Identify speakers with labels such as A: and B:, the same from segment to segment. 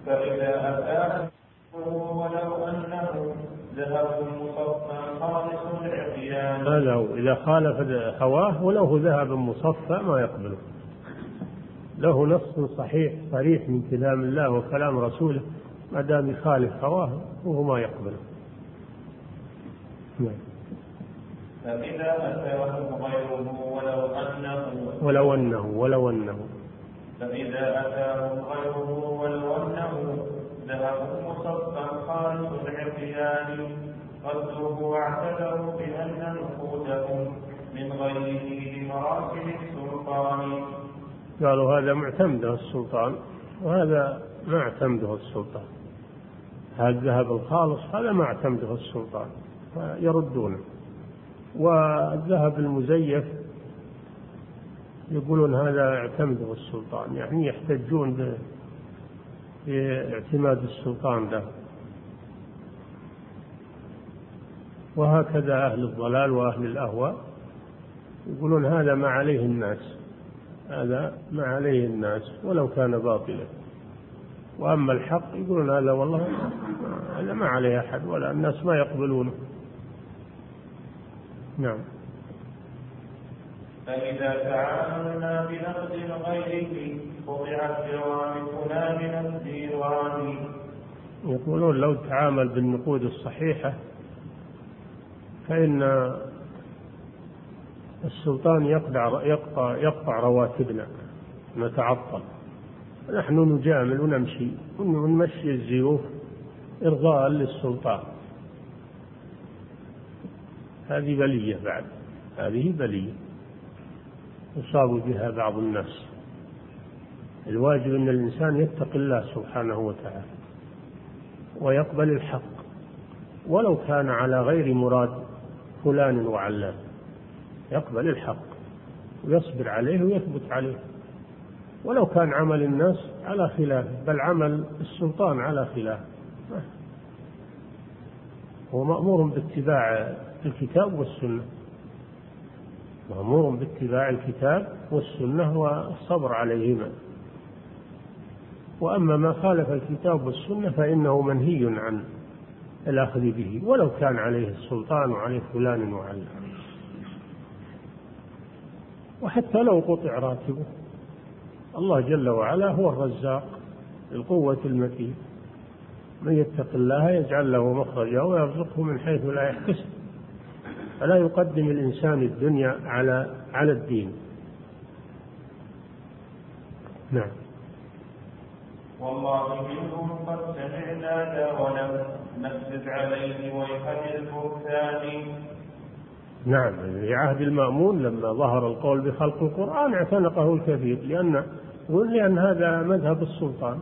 A: فإذا أتاه ولو أنه ذهب مصفى خالص العصيان.
B: هذا إذا خالف هواه ولو ذهب مصفى ما يقبله، له نص صحيح صريح من كلام الله وكلام رسوله، ما دام يخالف هواه وهو ما يقبله.
A: فإذا أتاه غيره
B: ولو أنه
A: فإذا أتاه غيره ولو أنه ذهب مصفى خالص العصيان قدره واعتذروا بأن نقودهم من غيره لمراسل السلطان.
B: قالوا هذا معتمده السلطان وهذا ما اعتمده السلطان، هذا الذهب الخالص هذا ما اعتمده السلطان يردونه، والذهب المزيف يقولون هذا اعتمده السلطان، يعني يحتجون باعتماد السلطان له. وهكذا أهل الضلال وأهل الأهواء يقولون هذا ما عليه الناس، هذا ما عليه الناس ولو كان باطلا. وأما الحق يقولون هذا والله هذا ما عليه أحد ولا الناس ما يقبلونه. نعم.
A: فإذا تعاملنا بنقد غيره قطعت جوامعنا من الديوان.
B: يقولون لو تعامل بالنقود الصحيحة فإن السلطان يقطع رواتبنا، نتعطل، نحن نجامل ونمشي ونمشي الزيوف إرضاء للسلطان. هذه بلية بعد، هذه بلية يصاب بها بعض الناس. الواجب أن الإنسان يتقي الله سبحانه وتعالى ويقبل الحق ولو كان على غير مراد فلان وعلان، يقبل الحق ويصبر عليه ويثبت عليه ولو كان عمل الناس على خلاف، بل عمل السلطان على خلاف. هو مأمور باتباع الكتاب والسنة، مأمور باتباع الكتاب والسنة والصبر عليهما. وأما ما خالف الكتاب والسنة فإنه منهي عن الأخذ به ولو كان عليه السلطان وعليه فلان وعلان. وحتى لو قطع راتبه، الله جل وعلا هو الرزاق القوة المتين، من يتق الله يجعل له مخرجا ويرزقه من حيث لا يحتسب. فلا يقدم الإنسان الدنيا على الدين. نعم.
A: والله منهم قد سمعنا لا ولم نكذب عليه ويحل البهتان.
B: نعم. في عهد المأمون لما ظهر القول بخلق القرآن اعتنقه الكثير، لأن هذا مذهب السلطان،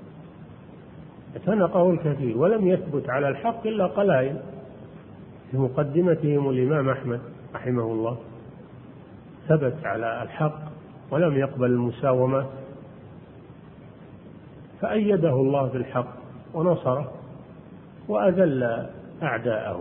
B: اعتنقه الكثير ولم يثبت على الحق إلا قلائل. في مقدمتهم الإمام أحمد رحمه الله ثبت على الحق ولم يقبل المساومة، فأيده الله بالحق ونصره وأذل أعداءه.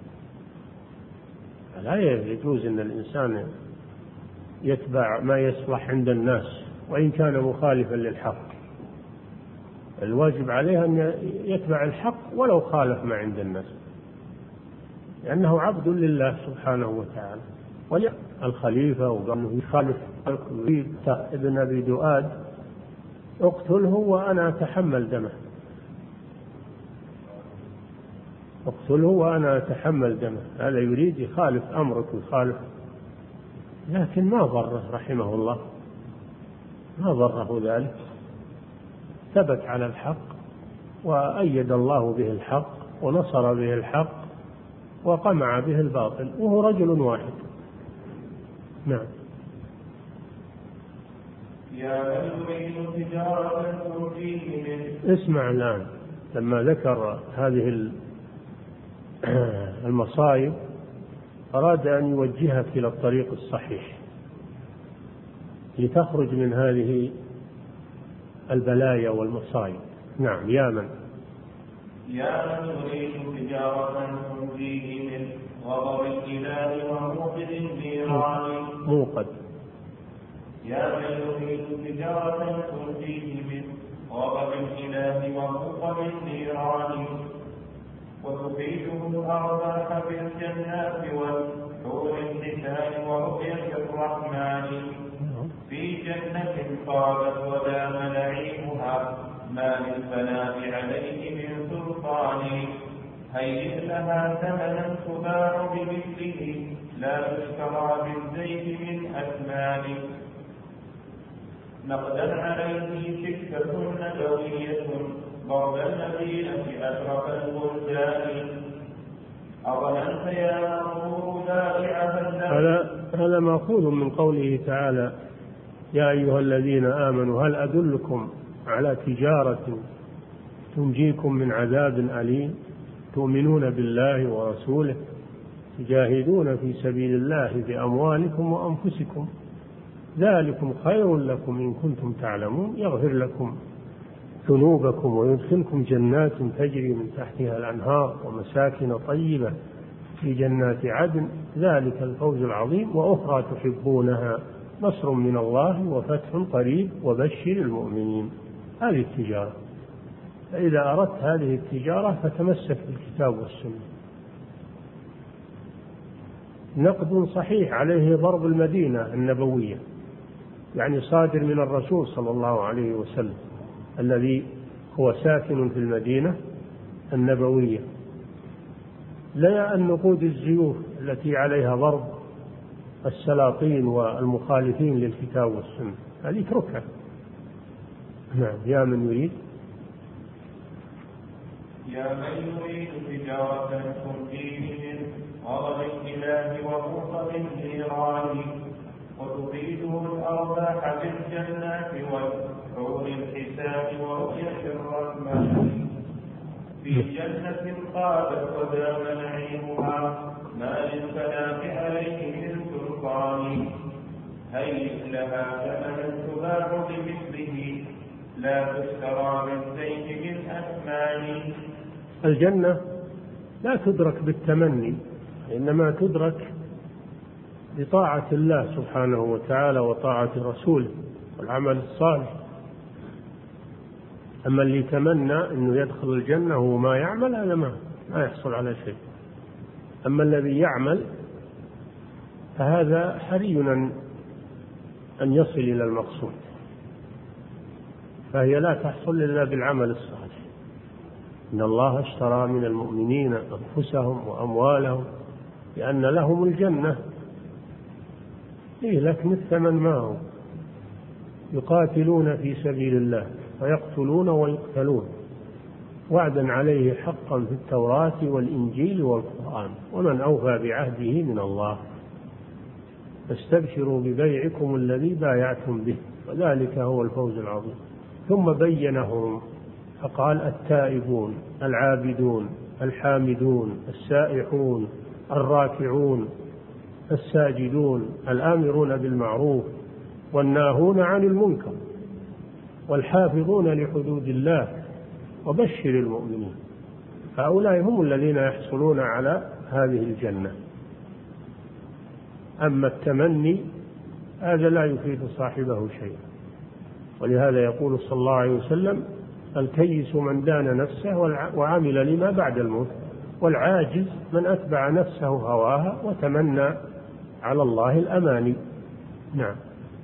B: لا يجوز أن الإنسان يتبع ما يصلح عند الناس وإن كان مخالفا للحق، الواجب عليه أن يتبع الحق ولو خالف ما عند الناس، لأنه عبد لله سبحانه وتعالى. والخليفة وقال يخالف ابن أبي دؤاد اقتله وأنا أتحمل دمه، اقتله وأنا أتحمل دمه. هذا يريد يخالف أمرك ويخالف، لكن ما ضره رحمه الله، ما ضره ذلك، ثبت على الحق وأيد الله به الحق ونصر به الحق وقمع به الباطل، وهو رجل واحد. نعم. اسمع الآن لما ذكر هذه المصائب أراد أن يوجهك إلى الطريق الصحيح لتخرج من هذه البلايا والمصائب. نعم. يا من
A: يريد تجارة تنجيه من غضب الإله وموقد النيران.
B: موقد.
A: يا من يريد تجارة تنجيه من غضب الإله البرق من نيران وتفيدهم الأرباح في الجنات والحور الحسان ورؤية الرحمن في جنة طابت ودام نعيمها ما للفناء عليه من سلطان هيئ لها ثمنا تباع بمثله لا تشترى بالزيت من أثمان نقدا عليه سكة نبوية ضرب المدينة أشرف البلدان أظننت يا منصور بائعها.
B: هذا مأخوذ من قوله تعالى يا أيها الذين آمنوا هل أدلكم على تجارة تنجيكم من عذاب أليم تؤمنون بالله ورسوله تجاهدون في سبيل الله بأموالكم وأنفسكم ذلكم خير لكم إن كنتم تعلمون يغفر لكم ذنوبكم ويدخلكم جنات تجري من تحتها الأنهار ومساكن طيبة في جنات عدن ذلك الفوز العظيم وأخرى تحبونها نصر من الله وفتح قريب وبشر المؤمنين. هذه التجارة، فإذا أردت هذه التجارة فتمسك بالكتاب والسنة. نقد صحيح عليه ضرب المدينة النبوية، يعني صادر من الرسول صلى الله عليه وسلم الذي هو ساكن في المدينة النبوية. لا النقود الزيوف التي عليها ضرب السلاطين والمخالفين للكتاب والسنة، هذه اتركها. نعم. يا من يريد
A: تجارة تنجيه من غضب الإله وبغض النيران وتفيده الأرباح بالجنات والحور الحسان ورؤية الرحمن في جنة قادت ودام نعيمها ما للفلاح عليه من سلطان هيئ لها ثمنا تباع بمثله لا تشترى بالزيت من أثمان.
B: الجنة لا تدرك بالتمني، إنما تدرك بطاعة الله سبحانه وتعالى وطاعة رسوله والعمل الصالح. أما اللي يتمنى أنه يدخل الجنة وما يعمل هذا ما يحصل على شيء. أما الذي يعمل فهذا حري أن يصل إلى المقصود، فهي لا تحصل إلا بالعمل الصالح. إن الله اشترى من المؤمنين أنفسهم وأموالهم لأن لهم الجنة لكن الثمن ما هو يقاتلون في سبيل الله ويقتلون ويقتلون وعدا عليه حقا في التوراة والإنجيل والقرآن ومن أوفى بعهده من الله فاستبشروا ببيعكم الذي بايعتم به وذلك هو الفوز العظيم. ثم بينهم فقال التائبون العابدون الحامدون السائحون الراكعون الساجدون الآمرون بالمعروف والناهون عن المنكر والحافظون لحدود الله وبشر المؤمنين. هؤلاء هم الذين يحصلون على هذه الجنة. أما التمني هذا لا يفيد صاحبه شيئا، ولهذا يقول صلى الله عليه وسلم الكيس من دان نفسه وعمل لما بعد الموت والعاجز من أتبع نفسه هواها وتمنى على الله الأماني. نعم.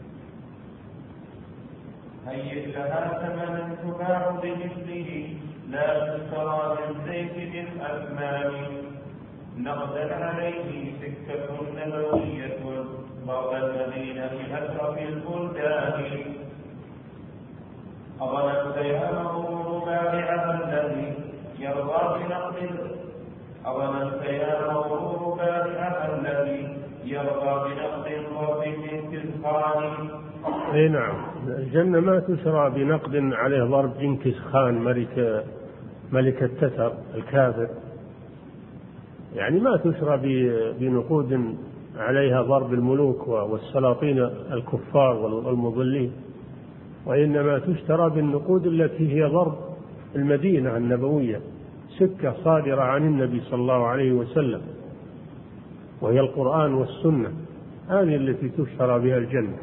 A: هيئ لها ثمنا تباع بمثله لا تشترى بالزيت بالأثمان نقدا عليه سكة نبوية ضرب المدينة أشرف البلدان أظننت يا مغرور بائعها الذي يرضى بنقد ضرب من كسخان.
B: اي نعم. الجنة ما تشرى بنقد عليه ضرب جنكيز خان ملك التتر الكافر، يعني ما تشرى بنقود عليها ضرب الملوك والسلاطين الكفار والمضلين، وإنما تشترى بالنقود التي هي ضرب المدينة النبوية، سكة صادرة عن النبي صلى الله عليه وسلم وهي القرآن والسنة، هذه التي تشترى بها الجنة.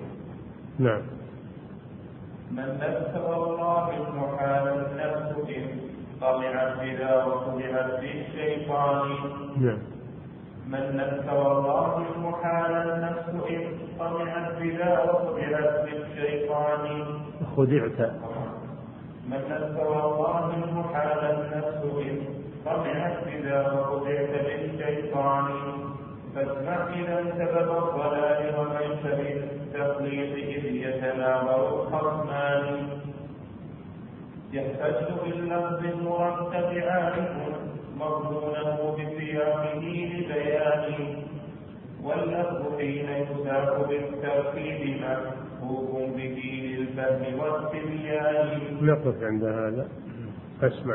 B: نعم.
A: من ذكر الله المحال النفس طمعت بذا وخدعت بالشيطان. من نفس والله المحال النفس إن طمعت بذا وخدعت بالشيطان.
B: خدعت.
A: من نفس والله المحال النفس إن طمعت بذا وخدعت بالشيطان. فاسمع إذا سبب الضلال ومن شبه التقليد إذ يتناظر الخصمان. يحتج باللفظ المرتب عارف مضمونه بسياقه لبيان. واللفظ حين يساق بالتركيب محفوظ به للفهم والتبيان.
B: نقف عند هذا. فاسمع.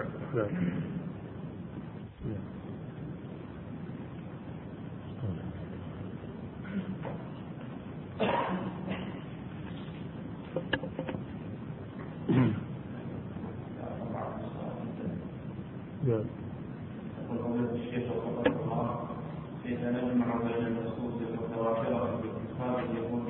A: يقول الشيخ رحمه الله: كيف نجمع بين النصوص المتواترة باتخاذ اليهود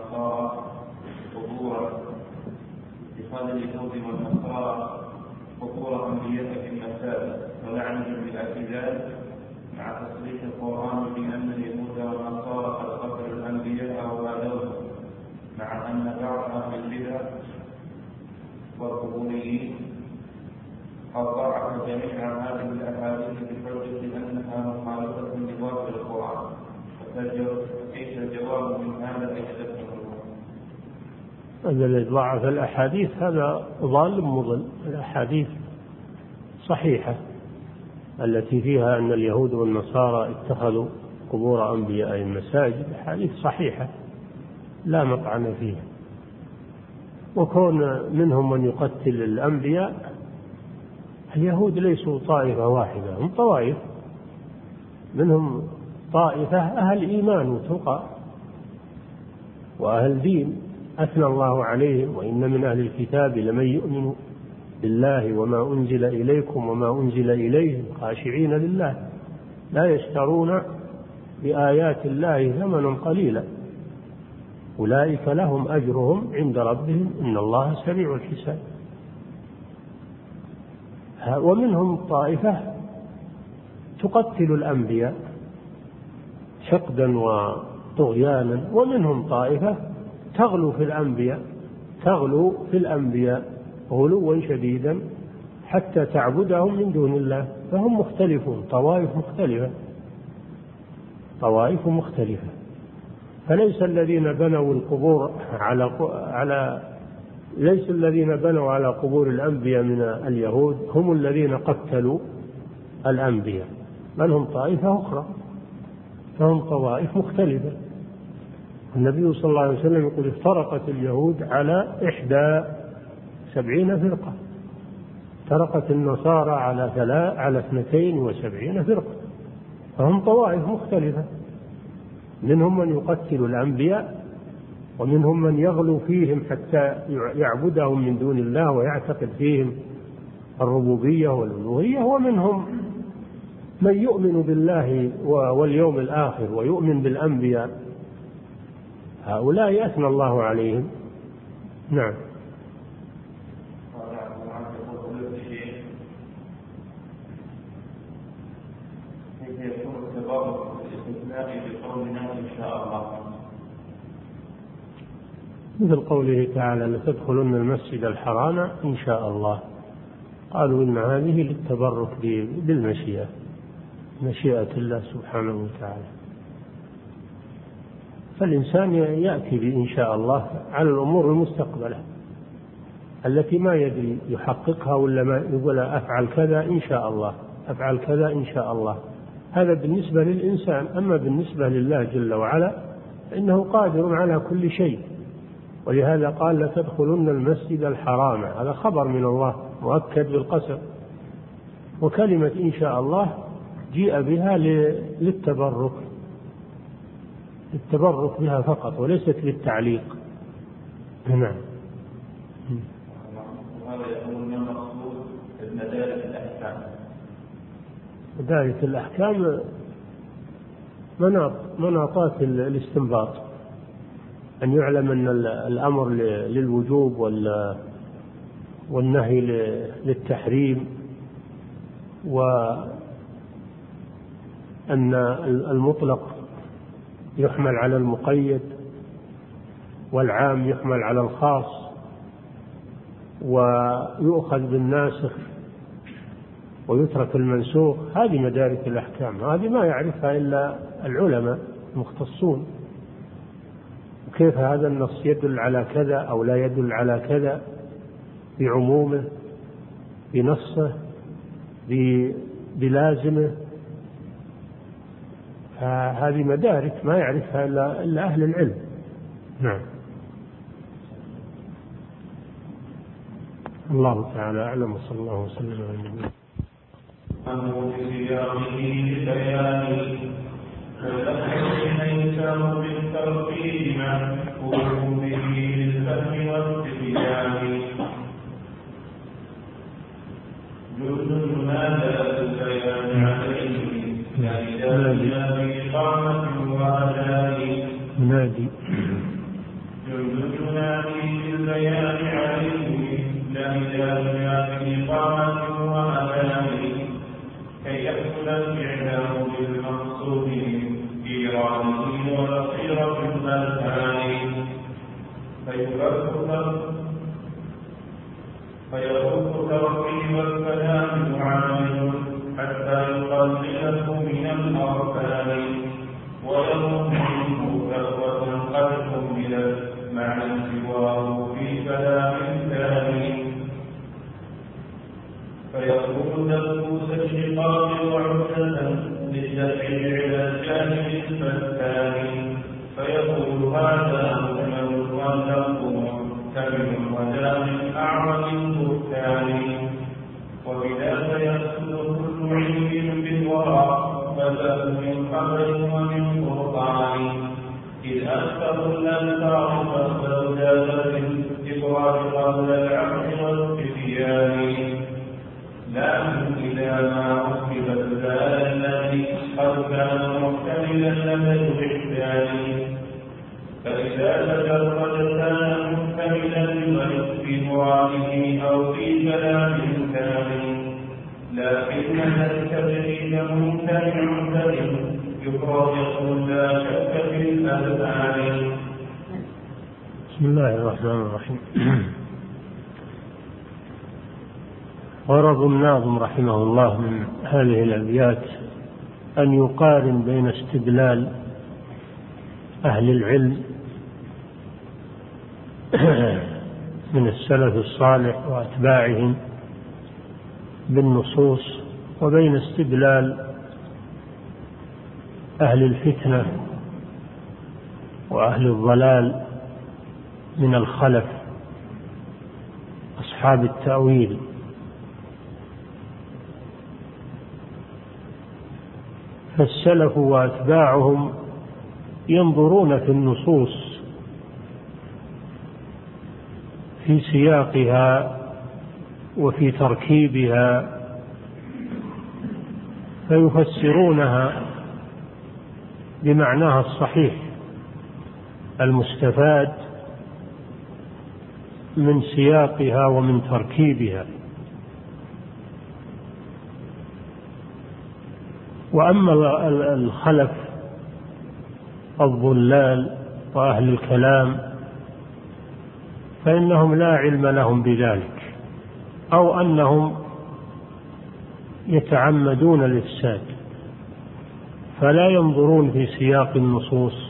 A: والنصارى قبور أنبياء في المساجد ولعنهم بالاعتزال، مع تصريح القرآن بأن اليهود والنصارى قد قتلوا الأنبياء وآذوهم، مع أن بعض أهل البدع والقبوريين قد ضعف جميع هذه الأحاديث بحجة أنها مخالفة لظاهر القرآن. كيف الجواب من هذا أيضا؟
B: الذي ضعف الأحاديث هذا ضال مضل. الأحاديث صحيحة التي فيها أن اليهود والنصارى اتخذوا قبور أنبياء المساجد، أحاديث صحيحة لا مطعن فيها. وكون منهم من يقتل الأنبياء، اليهود ليسوا طائفة واحدة، هم طوائف، منهم طائفة أهل إيمان وتقى وأهل دين أثنى الله عليهم: وإن من أهل الكتاب لمن يؤمن بالله وما أنزل إليكم وما أنزل إليهم خاشعين لله لا يشترون بآيات الله ثمنا قليلا أولئك لهم أجرهم عند ربهم إن الله سريع الحساب. ومنهم طائفة تقتل الأنبياء حقدا وطغيانا، ومنهم طائفة تغلو في الأنبياء غلوا شديدا حتى تعبدهم من دون الله. فهم مختلفون، طوائف مختلفة. فليس الذين بنوا القبور ليس الذين بنوا على قبور الأنبياء من اليهود هم الذين قتلوا الأنبياء، بل هم طائفة أخرى، فهم طوائف مختلفة. النبي صلى الله عليه وسلم يقول: افترقت اليهود على 71 فرقة، افترقت النصارى على 72 فرقة، فهم طوائف مختلفة، منهم من يقتل الأنبياء، ومنهم من يغلو فيهم حتى يعبدهم من دون الله ويعتقد فيهم الربوبية والألوهية، ومنهم من يؤمن بالله واليوم الآخر ويؤمن بالأنبياء. هؤلاء أثنى الله عليهم. نعم. مثل قوله تعالى: لتدخلن المسجد الحرام إن شاء الله. قالوا إن هذه للتبرك بالمشيئة، مشيئة الله سبحانه وتعالى. فالإنسان يأتي بإن شاء الله على الأمور المستقبلة التي ما يدري يحققها ولا ما يقول أفعل كذا إن شاء الله، أفعل كذا إن شاء الله. هذا بالنسبة للإنسان. أما بالنسبة لله جل وعلا إنه قادر على كل شيء. ولهذا قال: لتدخلن المسجد الحرام، هذا خبر من الله مؤكد بالقسم. وكلمة إن شاء الله جيء بها للتبرك بها فقط وليست للتعليق. نعم.
A: وهذا يقول من مقصود مدارس الأحكام.
B: مدارس الأحكام مناطات الاستنباط، أن يعلم أن الأمر للوجوب والنهي للتحريم وأن المطلق يحمل على المقيد والعام يحمل على الخاص، ويؤخذ بالناسخ ويترك المنسوخ. هذه مدارك الأحكام، هذه ما يعرفها إلا العلماء المختصون. وكيف هذا النص يدل على كذا أو لا يدل على كذا، بعمومه، بنصه، بلازمه. هذه مدارك ما يعرفها إلا أهل العلم. نعم. الله تعالى أعلم، وصلى الله وسلم على نبينا
A: أنه بسياقه لبيان فلحظ الإنسان بالترتيب محفوظ به للفهم والاستبيان جزء نادى البيان عليه لا بإقامة وأداء
B: منادي
A: جزء نادي بالبيان عليه لا بإقامة وأداء كي يحصل الإعلام بالمقصود إيرانه وبصيرة الأذهان فيخف ترتيب الكلام معامل حتى يقلله من الأركان ويضم منه فتوى قد كملت معنى سواه في كلام ثاني فيكون دبوس الشقاق وعدة للدفع إلى الجانب الفتان فيقول هذا مؤمن واللفظ محتمل ولا من أعظم البهتان وبذا يحصل كل علم بالورع فله من خبر ومن قرآن إذ أكثر الألفاظ فاستوداد بالإبرار قبل العقل والتبيان لكن إذا ما أصبت الزال الذي قد كان محتملا لدى الوحدان فإذا تجرد كان محتملا في مراده أو في كلام ثاني لكن التجريد ممتنع يفرق لا شك في الأذهان.
B: بسم الله الرحمن الرحيم. غرض الناظم رحمه الله من هذه الأبيات أن يقارن بين استدلال أهل العلم من السلف الصالح وأتباعهم بالنصوص وبين استدلال أهل الفتنة وأهل الضلال من الخلف أصحاب التأويل. فالسلف وأتباعهم ينظرون في النصوص في سياقها وفي تركيبها فيفسرونها بمعناها الصحيح المستفاد من سياقها ومن تركيبها. وأما الخلف الضلال وأهل الكلام فإنهم لا علم لهم بذلك، أو أنهم يتعمدون الإفساد فلا ينظرون في سياق النصوص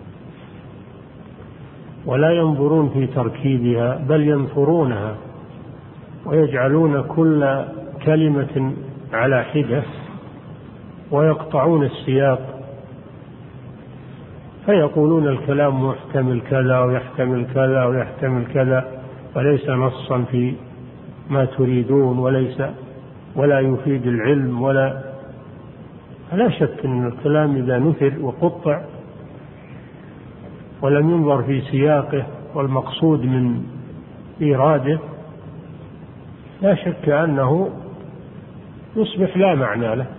B: ولا ينظرون في تركيبها، بل ينثرونها ويجعلون كل كلمة على حدة ويقطعون السياق فيقولون الكلام محتمل كذا ويحتمل كذا ويحتمل كذا وليس نصا في ما تريدون ولا يفيد العلم لا شك أن الكلام إذا نثر وقطع ولم ينظر في سياقه والمقصود من إراده لا شك أنه يصبح لا معنى له.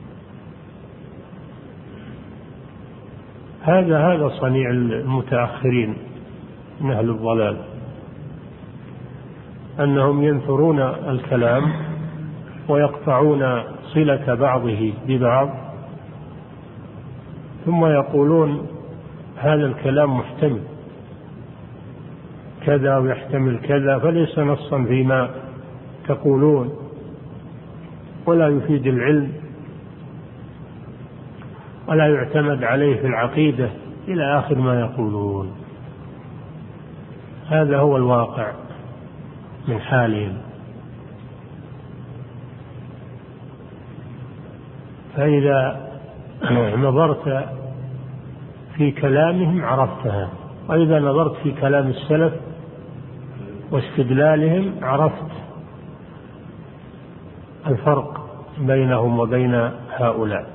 B: هذا صنيع المتأخرين من أهل الضلال، أنهم ينثرون الكلام ويقطعون صلة بعضه ببعض، ثم يقولون هذا الكلام محتمل كذا ويحتمل كذا، فليس نصا فيما تقولون ولا يفيد العلم ولا يعتمد عليه في العقيدة إلى آخر ما يقولون. هذا هو الواقع من حالهم. فإذا نظرت في كلامهم عرفتها، وإذا نظرت في كلام السلف واستدلالهم عرفت الفرق بينهم وبين هؤلاء،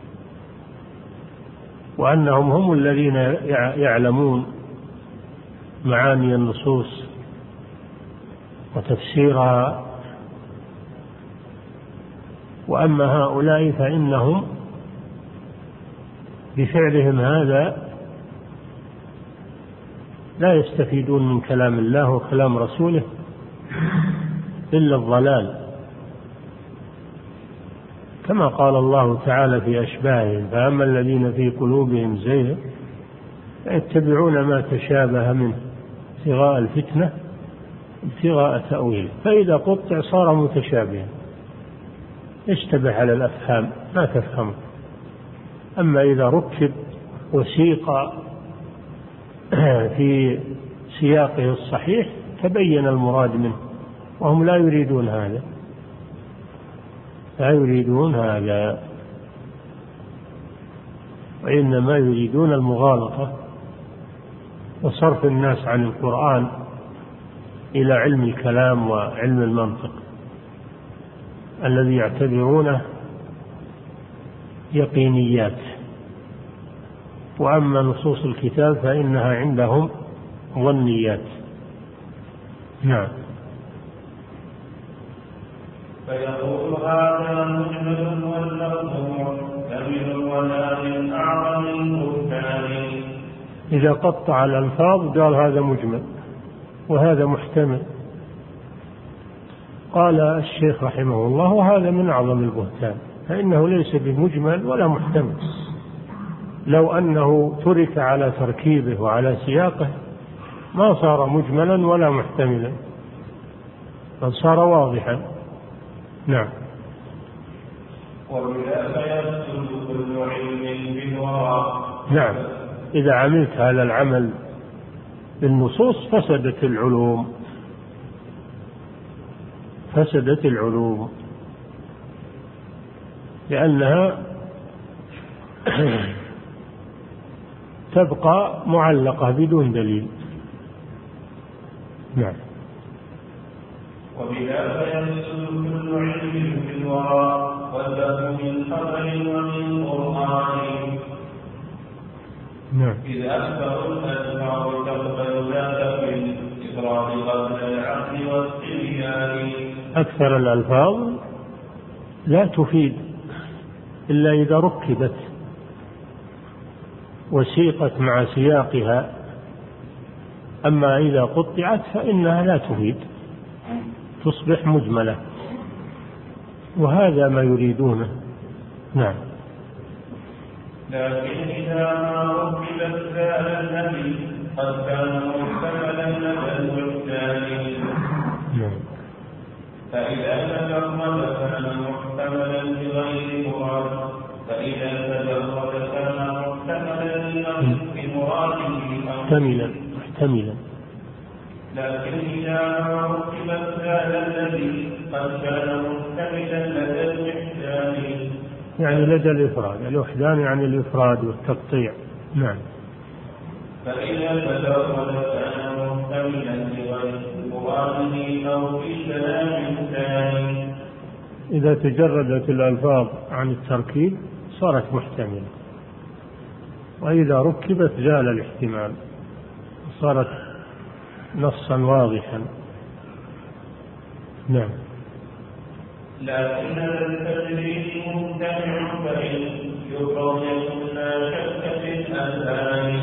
B: وأنهم هم الذين يعلمون معاني النصوص وتفسيرها، وأما هؤلاء فإنهم بفعلهم هذا لا يستفيدون من كلام الله وكلام رسوله إلا الضلال، كما قال الله تعالى في أشباههم: فأما الذين في قلوبهم زيغ يتبعون ما تشابه منه ابتغاء الفتنة ابتغاء تأويله، فإذا قطع صار متشابها يشتبه على الأفهام ما تفهمه. أما إذا ركب وسيق في سياقه الصحيح تبين المراد منه، وهم لا يريدون هذا، لا يريدون هذا، وإنما يريدون المغالطة وصرف الناس عن القرآن إلى علم الكلام وعلم المنطق الذي يعتبرونه يقينيات، وأما نصوص الكتاب فإنها عندهم ظنيات. نعم.
A: فيقول هذا مجمل واللفظ محتمل ولا من أعظم البهتان.
B: إذا قطع الألفاظ قال هذا مجمل وهذا محتمل. قال الشيخ رحمه الله: وهذا من أعظم البهتان، فإنه ليس بمجمل ولا محتمل. لو أنه ترك على تركيبه وعلى سياقه ما صار مجملا ولا محتملا، بل صار واضحا. نعم.
A: وبذا يفسد كل علم بالورى.
B: نعم، إذا عملت هذا العمل بالنصوص فسدت العلوم، فسدت العلوم، لأنها تبقى معلقة بدون دليل. نعم.
A: وبذا يفسد كل علم بالورى والله من خبر ومن قرآن.
B: نعم.
A: إذا أكثر الألفاظ تقبل لا تقل إفراد قبل العقل والصبيان.
B: أكثر الألفاظ لا تفيد إلا إذا ركبت وسيقت مع سياقها، أما إذا قطعت فإنها لا تفيد، تصبح مجملة، وهذا ما يريدونه. نعم.
A: لكن إذا ما ركبت زال الذي قد كان محتملا لدى الوجدان.
B: نعم.
A: فإذا تجرد كان محتملا بغير مراد، فإذا تجرد كان محتملا بمراده
B: محتملا.
A: لكن إذا ما ركبت زال الذي قد كان محتملا لدى الوحدان.
B: يعني لدى الإفراد، الوحدان يعني الإفراد والتقطيع. نعم.
A: فإذا تجرد كان محتملا بغير مراده أو في كلام ثاني.
B: إذا تجردت الألفاظ عن التركيب صارت محتملة، وإذا ركبت زال الاحتمال صارت نصا واضحا. نعم.
A: لكن التدريج ممتنع فإن يفرض لا شك في الأذهان.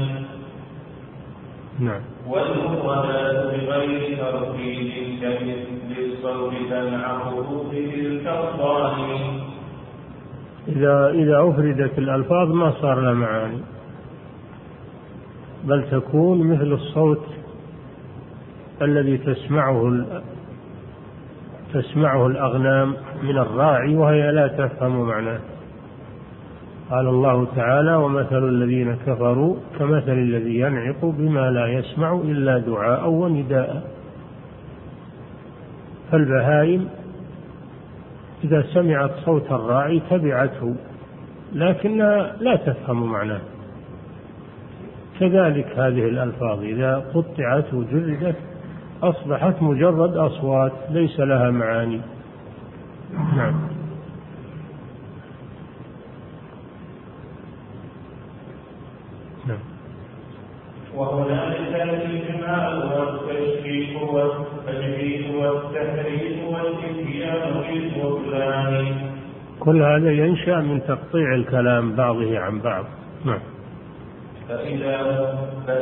B: نعم.
A: والمفردات بغير تركيب كمثل الصوت سمع حروفه الكفران.
B: إذا أفردت الألفاظ ما صار لها معاني، بل تكون مثل الصوت الذي تسمعه الأغنام من الراعي وهي لا تفهم معناه. قال الله تعالى: ومثل الذين كفروا كمثل الذي ينعق بما لا يسمع إلا دعاء ونداء. فالبهائم إذا سمعت صوت الراعي تبعته لكنها لا تفهم معناه. كذلك هذه الألفاظ إذا قطعت وجردت أصبحت مجرد أصوات ليس لها معاني. نعم.
A: وهنالك الإجمال والتشكيك والتجديد والتحريف والإتيان بالبطلان.
B: كل هذا ينشأ من تقطيع الكلام بعضه عن بعض. نعم.
A: فإذا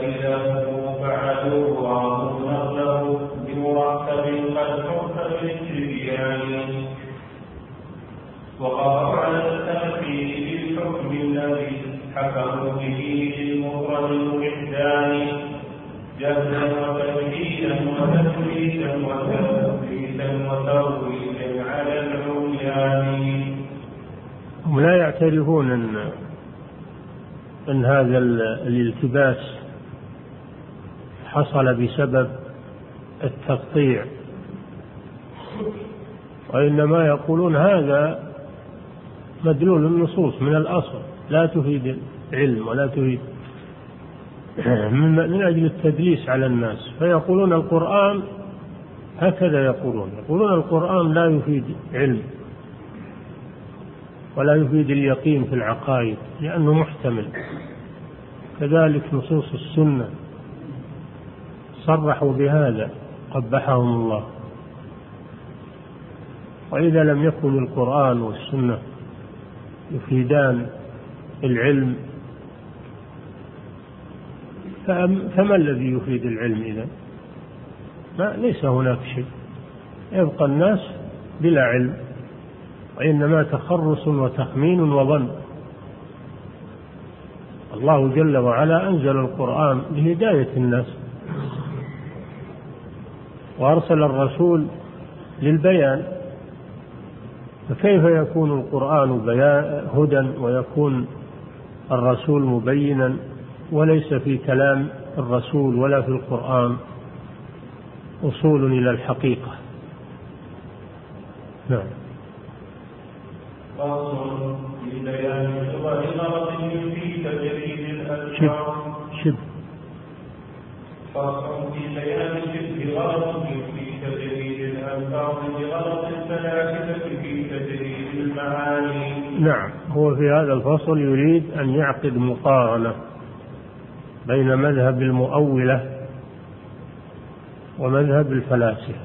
A: فعلوا وراءوا نقله بمركب قد حكم بالتبيان. وقالوا على التمثيل بالحكم الذي حكموا به للمفرد الوحدان، جهلا وتجديدا وتثبيتا وتثبيتا وترويجا على العميان.
B: هم لا يعترفون أن هذا الالتباس حصل بسبب التقطيع، وإنما يقولون هذا مدلول النصوص من الأصل لا تفيد العلم ولا تفيد من أجل التدليس على الناس. فيقولون القرآن هكذا، يقولون القرآن لا يفيد علم ولا يفيد اليقين في العقائد لأنه محتمل. كذلك نصوص السنة صرحوا بهذا قبحهم الله. وإذا لم يكن القرآن والسنة يفيدان العلم فما الذي يفيد العلم إذن؟ ليس هناك شيء، يبقى الناس بلا علم، وإنما تخرص وتخمين وظن. الله جل وعلا أنزل القرآن لهداية الناس وأرسل الرسول للبيان، فكيف يكون القرآن هدى ويكون الرسول مبينا وليس في كلام الرسول ولا في القرآن وصول إلى الحقيقة؟ نعم.
A: فصل في بيان صور غلط في تجريد الألفاظ. فصل في بيان شبه غلط في تجريد الألفاظ بغلط الفلاسفة في تجريد المعاني.
B: نعم، هو في هذا الفصل يريد أن يعقد مقارنة بين مذهب المؤولة ومذهب الفلاسفة.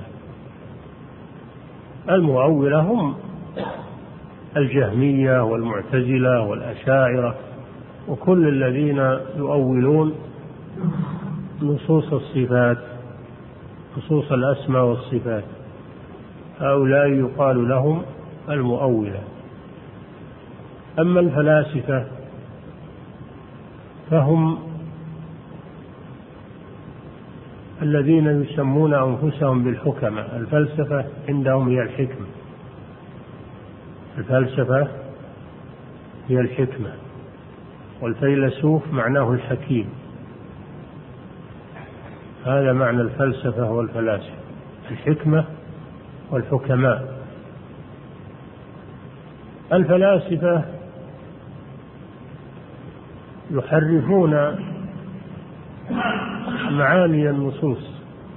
B: المؤولة هم الجهمية والمعتزلة والأشاعرة وكل الذين يؤولون نصوص الصفات، نصوص الأسماء والصفات، هؤلاء يقال لهم المؤولة. أما الفلاسفة فهم الذين يسمون أنفسهم بالحكماء. الفلسفة عندهم هي الحكمة، الفلسفة هي الحكمة، والفيلسوف معناه الحكيم. هذا معنى الفلسفة والفلاسفة، الحكمة والحكماء. الفلاسفة يحرفون معاني النصوص،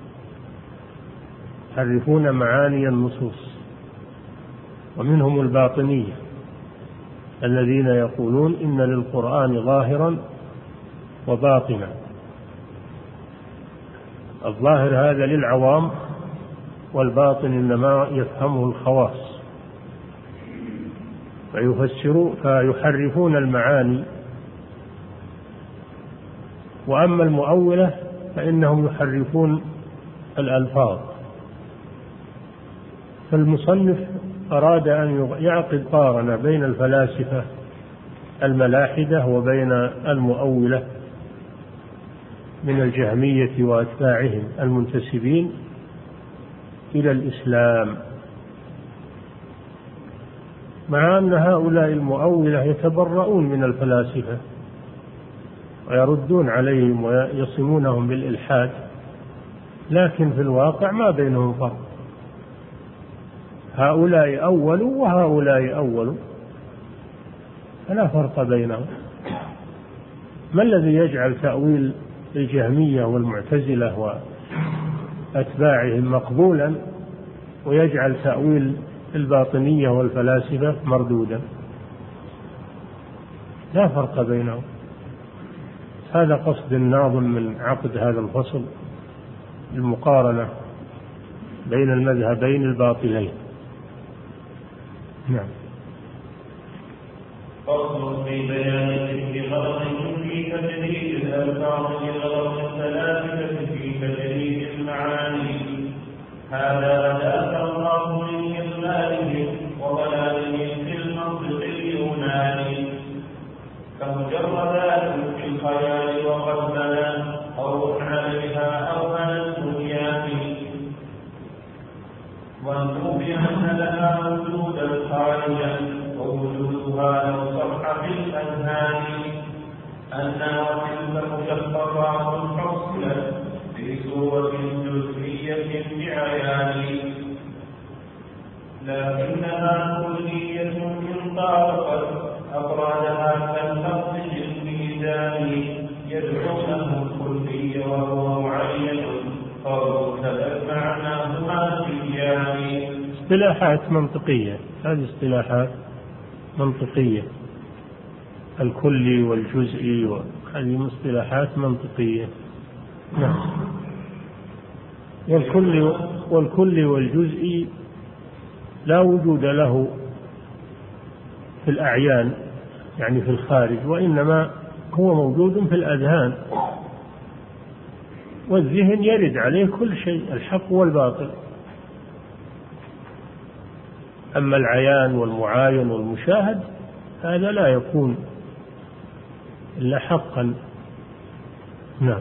B: يحرفون معاني النصوص، ومنهم الباطنية الذين يقولون إن للقرآن ظاهرا وباطنا. الظاهر هذا للعوام، والباطن إنما يفهمه الخواص، فيحرفون المعاني. وأما المؤولة فإنهم يحرفون الألفاظ، فالمصنف أراد أن يعقد قارنة بين الفلاسفة الملاحدة وبين المؤولة من الجهمية وأتباعهم المنتسبين إلى الإسلام، مع أن هؤلاء المؤولة يتبرؤون من الفلاسفة ويردون عليهم ويصمونهم بالإلحاد، لكن في الواقع ما بينهم فرق، هؤلاء أولوا وهؤلاء أولوا، فلا فرق بينهم. ما الذي يجعل تأويل الجهمية والمعتزلة وأتباعهم مقبولا ويجعل تأويل الباطنية والفلاسفة مردودا؟ لا فرق بينهم. هذا قصد الناظم من عقد هذا الفصل، المقارنة بين المذهبين الباطلين. نعم.
A: فصل في بيان غرض في تجريد الألفاظ لغرض الثلاثة في تجريد المعاني. هذا أداة الله من إضلالهم وضلالهم في المنطق اليوناني، كمجردات في الخيال وقد بنى أو عليها أوهن البنيان، ظنوا بأن لها وجودا خارجا ووجودها لو صح في الأذهان، أنها وتلك مشخصات حصلت في صورة جزئية بعيان، لكنها كلية انطلقت أفرادها كاللفظ الميزان، يدعونه الكلي وهو معين فارتبت معناهما سيان.
B: اصطلاحات منطقية، هذه اصطلاحات منطقية، الكلي والجزئي، هذه مصطلحات منطقية. نعم. والكلي والجزئي لا وجود له في الأعيان، يعني في الخارج، وإنما هو موجود في الأذهان، والذهن يرد عليه كل شيء، الحق والباطل. أما العيان والمعاين والمشاهد هذا لا يكون إلا حقا. نعم.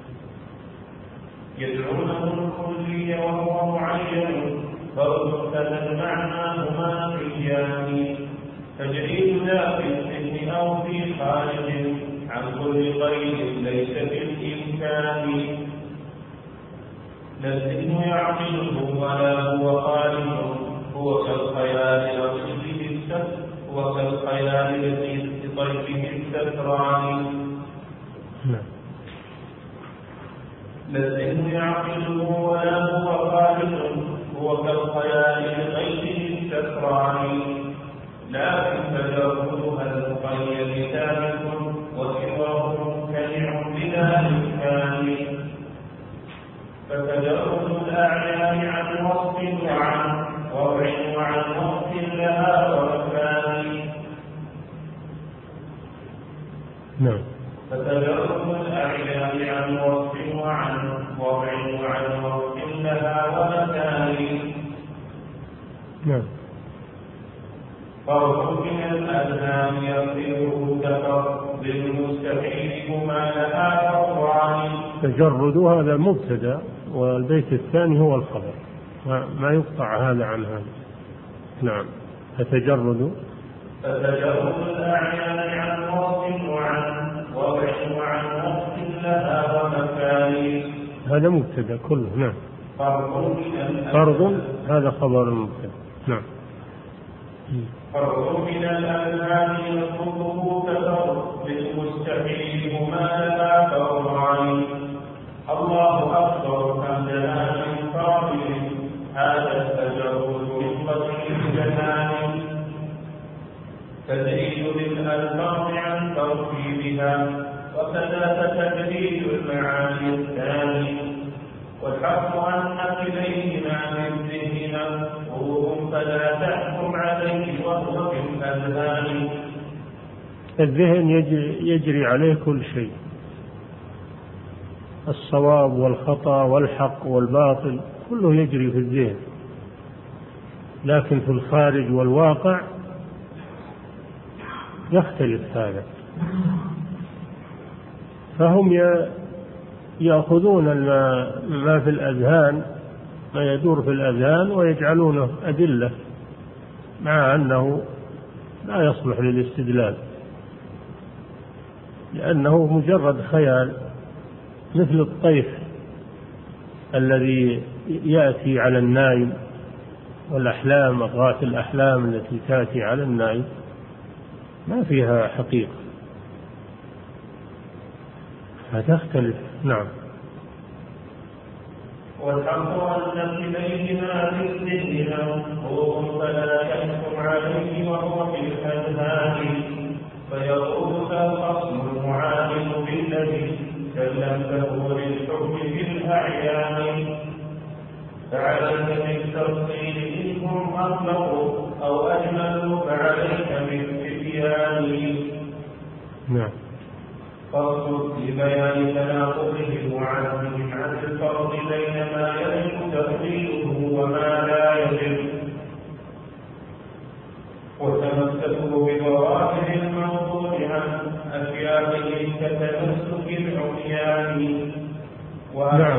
A: يدعونه الكلي وهو معين فارتبت معناهما سيان، تجريد ذا في الذهن أو في خارج عن كل قيد ليس بالإمكان، لا الذهن يعقله ولا هو خارج، هو كالخيال لطيفه الستران، لا الذهن يعقله ولا هو خارج، هو كالخيال لطيفه الستران، لكن تجردها المقيد ثابت وسواه ممتنع بلا إمكان، فتجرد الأعيان عن وصف وعن وضع وعن وصف لها ومكان.
B: نعم.
A: فتجرد الأعيان عن وصف وعن وضع وعن وصف لها ومكان.
B: نعم.
A: فرق من الأذهان يصيره كفر للمستحيل ما لها فرعان.
B: تجرد هذا مبتدأ، والبيت الثاني هو الخبر، ما يقطع هذا عن هذا. نعم. فتجرد
A: الأعيان عن وصف وعن وضع وعن وصف لها ومكان.
B: هذا مبتدأ كله. نعم. فرض هذا خبر مبتدأ. نعم.
A: فرض من الأذهان يطلبه كفر للمستحيل ما لها فرعان. الله أكبر كم جنان فاضل، هذا التجرد من قديم الجنان، تدريد للألفاظ عن ترتيبها وكذا تدريد المعاني الثاني، والحق أن كليهما من ذهننا روح فلا تحكم عليه وهو في الأذهان.
B: الذهن يجري عليه كل شيء، الصواب والخطأ والحق والباطل كله يجري في الذهن، لكن في الخارج والواقع يختلف هذا. فهم يأخذون ما في الأذهان، ما يدور في الأذهان، ويجعلونه أدلة، مع أنه لا يصلح للاستدلال، لأنه مجرد خيال، مثل الطيف الذي يأتي على النائم، والأحلام، أضغاث الأحلام التي تأتي على النائم ما فيها حقيقة، فتختلف. نعم.
A: والحق أن إليهما في الذهن نور فلا يحكم عليه وهو في الأذهان، فيقول فالخصم المعامل بالذي كلمته للحكم في الأعيان، فعليك بالتفصيل إن هم أطلقوا أو أجملوا، فعليك بالتبيان.
B: نعم.
A: فصل في بيان تناقضه وعدمه عن الفرق بين ما يجب تأويله وما لا يجب، وتمسكوا بظواهر الموضوع عن أشياء كتمسك العميان.
B: نعم.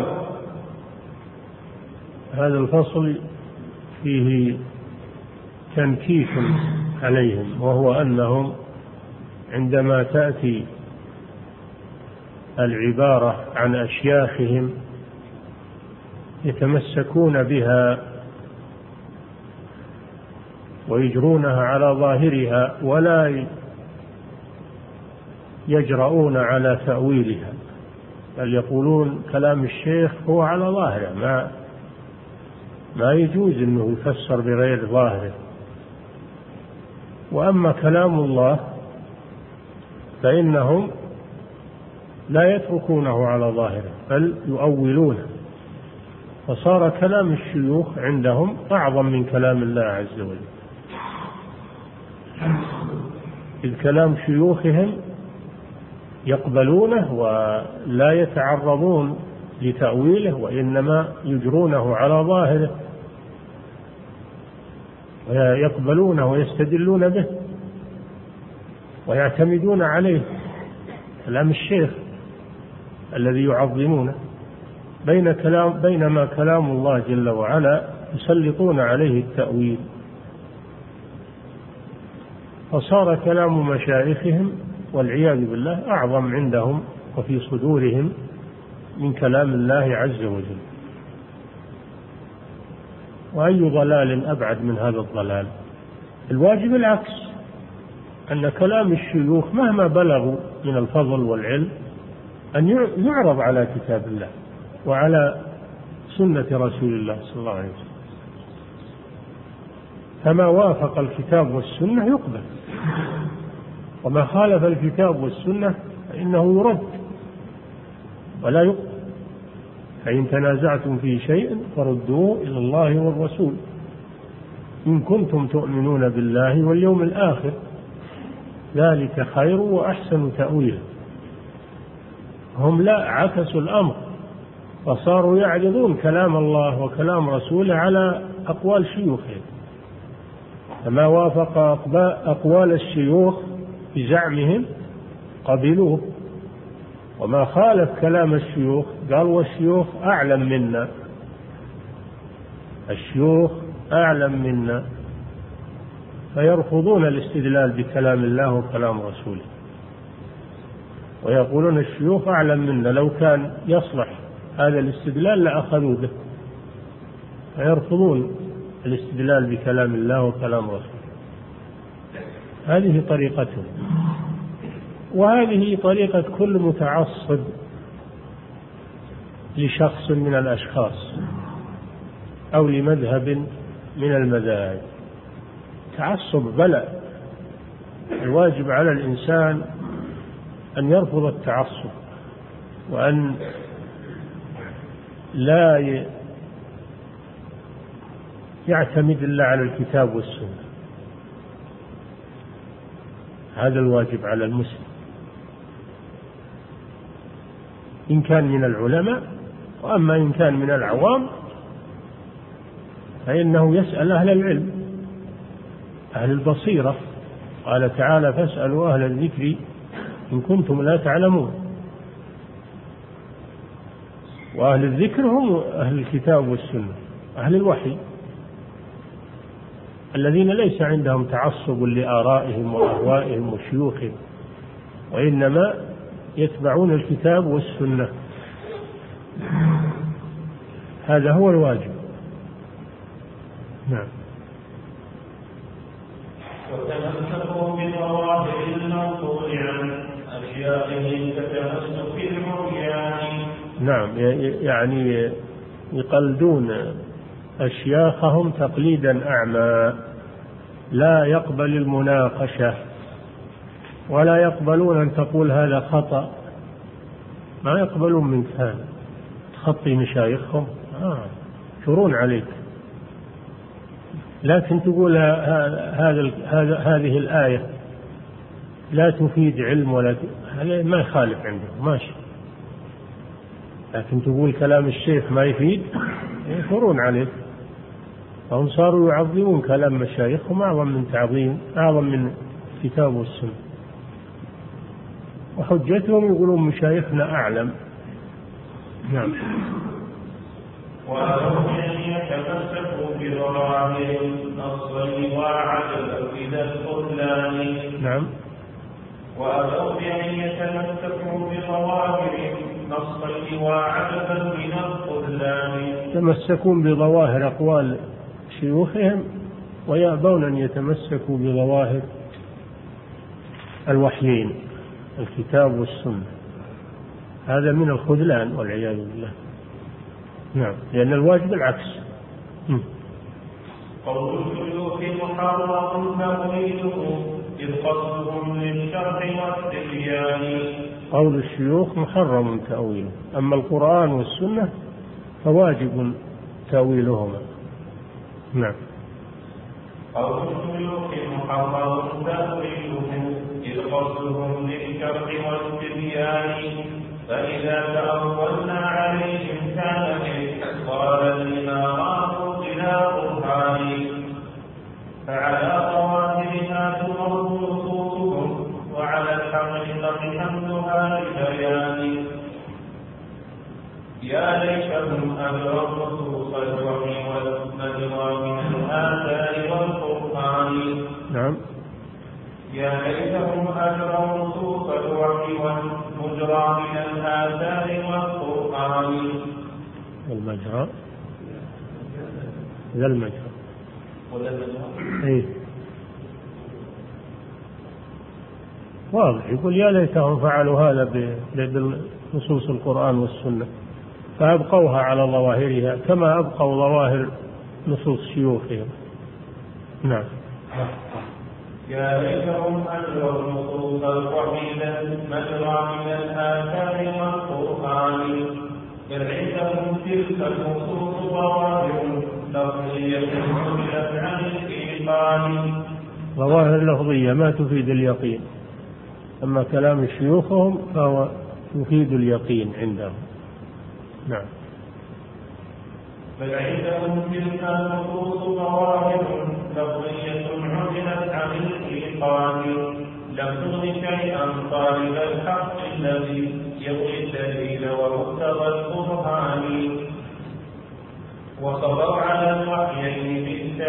B: هذا الفصل فيه تنكيف عليهم، وهو أنهم عندما تأتي العبارة عن أشياخهم يتمسكون بها ويجرونها على ظاهرها، ولا يجرؤون على تأويلها، بل يقولون كلام الشيخ هو على ظاهره، ما يجوز أنه يفسر بغير ظاهره. وأما كلام الله فإنهم لا يتركونه على ظاهره بل يؤولونه، فصار كلام الشيوخ عندهم أعظم من كلام الله عز وجل، إذ كلام شيوخهم يقبلونه ولا يتعرضون لتأويله، وإنما يجرونه على ظاهره ويقبلونه ويستدلون به ويعتمدون عليه، كلام الشيخ الذي يعظمونه، بينما كلام الله جل وعلا يسلطون عليه التأويل. فصار كلام مشايخهم والعياذ بالله أعظم عندهم وفي صدورهم من كلام الله عز وجل. وأي ضلال أبعد من هذا الضلال؟ الواجب العكس، أن كلام الشيوخ مهما بلغوا من الفضل والعلم أن يعرض على كتاب الله وعلى سنة رسول الله صلى الله عليه وسلم، فما وافق الكتاب والسنة يقبل، وما خالف الكتاب والسنة فإنه يرد ولا يقبل. فإن تنازعتم في شيء فردوه إلى الله والرسول إن كنتم تؤمنون بالله واليوم الآخر، ذلك خير وأحسن تأويلا. هم لا، عكسوا الأمر وصاروا يعرضون كلام الله وكلام رسوله على أقوال شيوخهم، فما وافق أقوال الشيوخ بزعمهم قبلوه، وما خالف كلام الشيوخ قالوا الشيوخ أعلم منا، الشيوخ أعلم منا، فيرفضون الاستدلال بكلام الله وكلام رسوله، ويقولون الشيوخ أعلم منا، لو كان يصلح هذا الاستدلال لأخذوا به، فيرفضون الاستدلال بكلام الله وكلام رسوله. هذه طريقتهم، وهذه طريقة كل متعصب لشخص من الأشخاص أو لمذهب من المذاهب. تعصب بلاء، الواجب على الإنسان أن يرفض التعصب، وأن لا يعتمد إلا على الكتاب والسنة، هذا الواجب على المسلم إن كان من العلماء. وأما إن كان من العوام فإنه يسأل أهل العلم أهل البصيرة. قال تعالى فاسألوا أهل الذكر إن كنتم لا تعلمون. وأهل الذكر هم أهل الكتاب والسنة، أهل الوحي الذين ليس عندهم تعصب لآرائهم وأهوائهم وشيوخهم، وإنما يتبعون الكتاب والسنة. هذا هو الواجب. نعم.
A: وتمسكوا بظواهر المنقول عن أشيائهم كتمسك العريان.
B: نعم، يعني يقلدون أشياخهم تقليدا أعمى، لا يقبل المناقشة، ولا يقبلون أن تقول هذا خطأ، ما يقبلون منك هذا تخطي مشايخهم، يشورون عليك. لكن تقول هذه الآية لا تفيد علم ولا هذا ما يخالف عندهم ماشي، لكن تقول كلام الشيخ ما يفيد يشورون عليك. فهم صاروا يعظمون كلام مشايخهم أعظم من تعظيم، أعظم من الكتاب والسنة، وحجتهم يقولون مشايخنا أعلم. نعم.
A: ولهم أن يتمسكوا بظواهر النص وعدل إلى الخذلان.
B: نعم.
A: وأبوا بأن يتمسكوا بظواهر النص وعدل من الخذلان.
B: يتمسكون بظواهر أقوال شيوخهم ويأبون أن يتمسكوا بظواهر الوحيين الكتاب والسنة. هذا من الخذلان والعياذ بالله. نعم، لأن الواجب العكس.
A: قول الشيوخ محرم تأويله إذ قصدهم للشرح والتبيان.
B: قول الشيوخ محرم تأويله، أما القرآن والسنة فواجب تأويلهما. نعم.
A: قول الشيوخ محرم تأويله إذ قصدهم للشرح والتبيان. فإذا تأولنا عليهم كان إحصالا لما رأوا إلى برهان. فعلى ظواهرها تمر نصوصهم وعلى الحقيقة حملها لبيان. يا ليتهم أجروا نصوص الوحي والنجوى من الآثار والقرآن.
B: نعم.
A: يا ليتهم أجروا نصوص الوحي والمجرى من الآثار والقرآن.
B: المجرى ذا المجرى إيه؟ واضح. يقول يا ليتهم فعلوا هذا بنصوص القرآن والسنة فأبقوها على ظواهرها كما أبقوا ظواهر نصوص شيوخهم. نعم.
A: يا ليتهم أجروا نصوص الوحي المجرى من الآثار والقرآن. يرعدهم تلك النصوص ظواهر لفظية عملت عن الإيقان.
B: ظواهر لفظية ما تفيد اليقين، أما كلام شيوخهم فهو يفيد اليقين عندهم. نعم.
A: بل عندهم تلك النصوص ظواهر لفظية عملت عن الإيقان. لم تغن شيئا طالب الحق الذي يبغي الدليل ومقتضى البرهان. وصبروا على الوحيين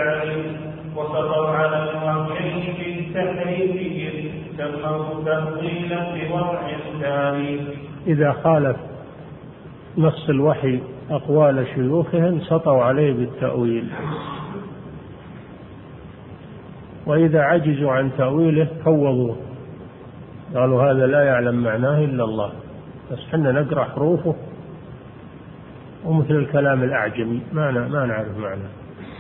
A: بالتحريف تمه تفضيلا بوضع الثاني.
B: إذا خالف نص الوحي أقوال شيوخهم سطوا عليه بالتأويل، وإذا عجزوا عن تأويله فوضوه، قالوا هذا لا يعلم معناه إلا الله، بس حنا نقرأ حروفه ومثل الكلام الأعجمي ما نعرف معناه.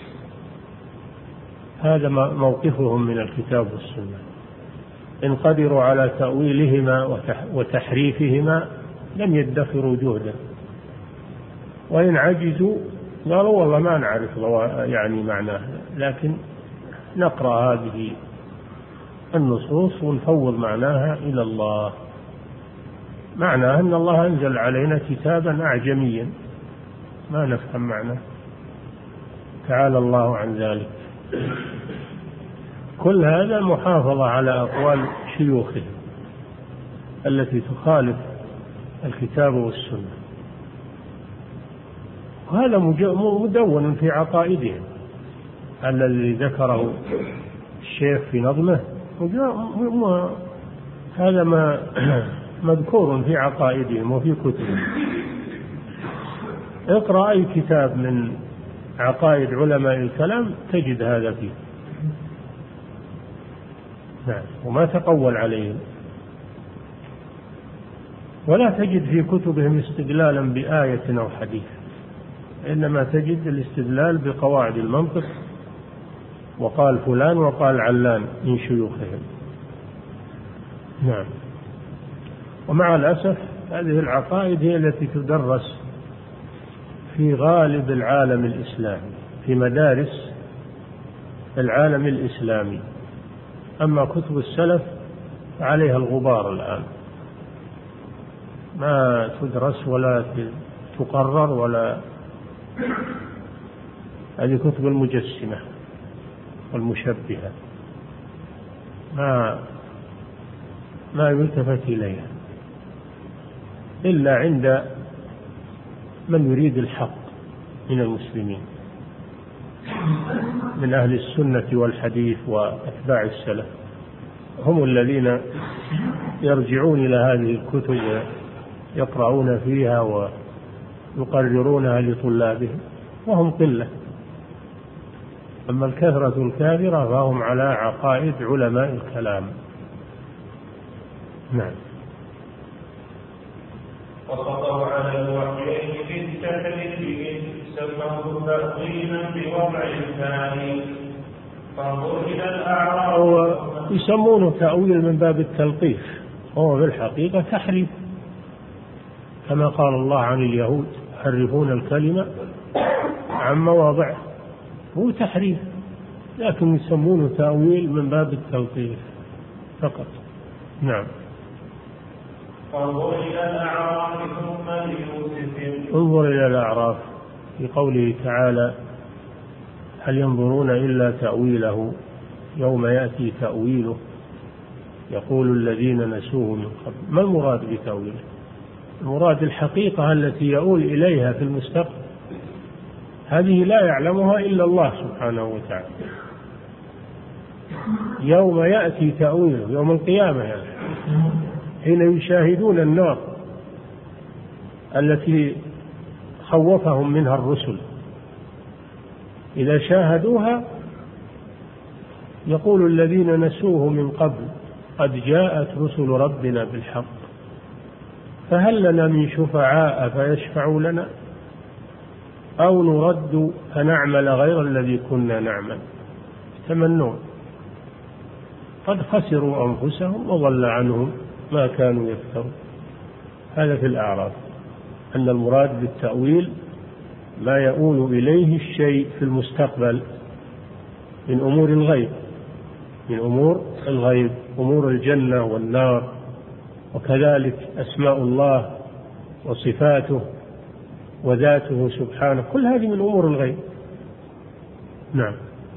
B: هذا موقفهم من الكتاب والسنة. إن قدروا على تأويلهما وتحريفهما لم يدخروا جهدا، وإن عجزوا قالوا والله ما نعرف يعني معناه، لكن نقرأ هذه النصوص ونفوض معناها إلى الله. معناه أن الله أنزل علينا كتابا أعجميا ما نفهم معناه، تعالى الله عن ذلك. كل هذا محافظة على أقوال شيوخهم التي تخالف الكتاب والسنة، وهذا مدون في عقائدهم. الذي ذكره الشيخ في نظمه هذا ما مذكور في عقائدهم وفي كتبهم. اقرأ أي كتاب من عقائد علماء الكلام تجد هذا فيه. نعم. وما تقول عليهم، ولا تجد في كتبهم استدلالا بآية أو حديث، إنما تجد الاستدلال بقواعد المنطق، وقال فلان وقال علان من شيوخهم. نعم. ومع الأسف هذه العقائد هي التي تدرس في غالب العالم الإسلامي، في مدارس العالم الإسلامي. أما كتب السلف عليها الغبار الآن، ما تدرس ولا تقرر، ولا هذه كتب المجسمة والمشبهة ما يلتفت إليها إلا عند من يريد الحق من المسلمين، من أهل السنة والحديث وأتباع السلف، هم الذين يرجعون إلى هذه الكتب ويقرؤون فيها ويقررونها لطلابهم، وهم قلة. أما الكثرة الكاثرة فهم على عقائد علماء الكلام. نعم.
A: وسطوا على الوحيين في التكليف سموه تأويلا بوضع الثاني، فانظر إلى الأعراض.
B: يسمونه تأويل من باب التلقيف، هو في الحقيقة تحريف، كما قال الله عن اليهود يحرفون الكلمة عن مواضعه، هو تحريف، لكن يسمونه تأويل من باب التلقيف فقط. نعم.
A: فانظر إلى الأعراف ثم ليوسف.
B: انظر إلى الأعراف في قوله تعالى: هل ينظرون إلا تأويله يوم يأتي تأويله يقول الذين نسوه من قبل. ما المراد بتأويله؟ المراد الحقيقة التي يؤول إليها في المستقبل، هذه لا يعلمها إلا الله سبحانه وتعالى. يوم يأتي تأويله يوم القيامة، يعني حين يشاهدون النار التي خوفهم منها الرسل، إذا شاهدوها يقول الذين نسوه من قبل قد جاءت رسل ربنا بالحق فهل لنا من شفعاء فيشفعوا لنا أو نرد فنعمل غير الذي كنا نعمل. تمنون، قد خسروا أنفسهم وضل عنهم ما كانوا يفترون. هذا في الأعراف، أن المراد بالتأويل ما يؤول إليه الشيء في المستقبل من أمور الغيب، من أمور الغيب، أمور الجنة والنار، وكذلك أسماء الله وصفاته وذاته سبحانه، كل هذه من أمور الغيب. نعم.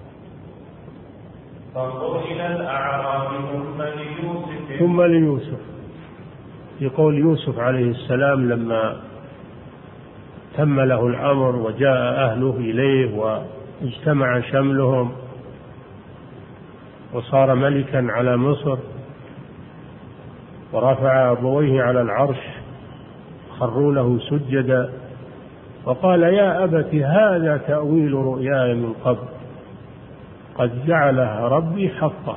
A: فانظر إلى الأعراف
B: ثم ليوسف، في قول يوسف عليه السلام لما تم له الأمر وجاء أهله إليه واجتمع شملهم وصار ملكا على مصر ورفع أبويه على العرش خروا له سجدا وقال: يا أبت هذا تأويل رؤياي من قبل قد جعلها ربي حقا.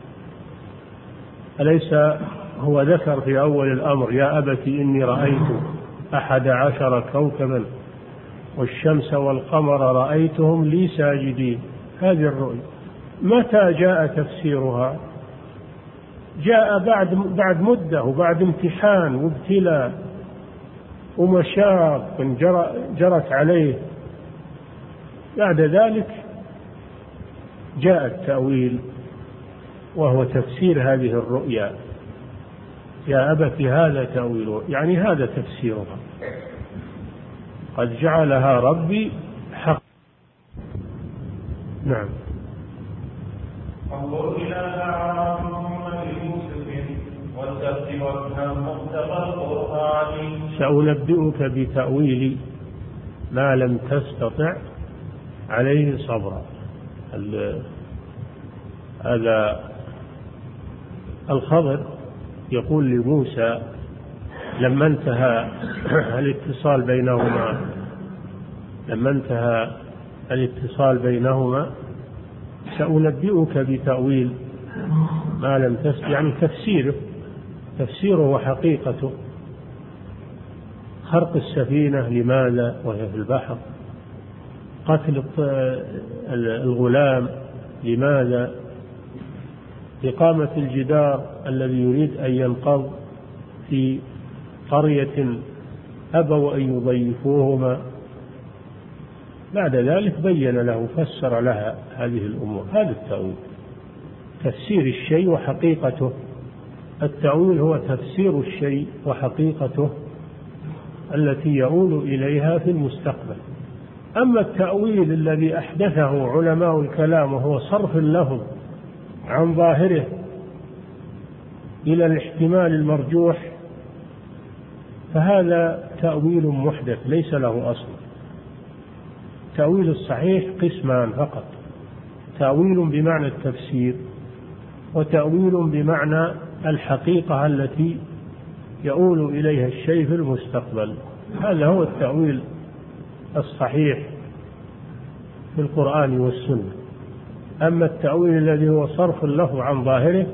B: أليس هو ذكر في أول الأمر: يا أبت إني رأيت 11 كوكبا والشمس والقمر رأيتهم لي ساجدين. هذه الرؤيا متى جاء تفسيرها؟ جاء بعد مدة وبعد امتحان وابتلاء ومشاق جرت عليه، بعد ذلك جاء التأويل وهو تفسير هذه الرؤيا. يا أبت هذا تأويل، يعني هذا تفسيرها، قد جعلها ربي حق. نعم.
A: انظر إلى أعراف يوسف والتفت وافهم مقتضى القرآن.
B: سأنبئك بتأويل ما لم تستطع عليه صبرا. هذا الخضر يقول لموسى لما انتهى الاتصال بينهما سأنبئك بتأويل ما لم تستطع، يعني تفسيره وحقيقته. خرق السفينة لماذا وهي في البحر؟ قتل الغلام لماذا؟ إقامة الجدار الذي يريد أن ينقض في قرية أبوا أن يضيفوهما. بعد ذلك بين له فسر لها هذه الأمور. هذا التأويل، تفسير الشيء وحقيقته. التأويل هو تفسير الشيء وحقيقته التي يؤول إليها في المستقبل. أما التأويل الذي أحدثه علماء الكلام وهو صرف اللفظ عن ظاهره إلى الاحتمال المرجوح فهذا تأويل محدث ليس له أصل. التأويل الصحيح قسمان فقط: تأويل بمعنى التفسير، وتأويل بمعنى الحقيقة التي يؤول إليها الشيء في المستقبل. هذا هو التأويل الصحيح في القرآن والسنة. أما التأويل الذي هو صرف اللفظ عن ظاهره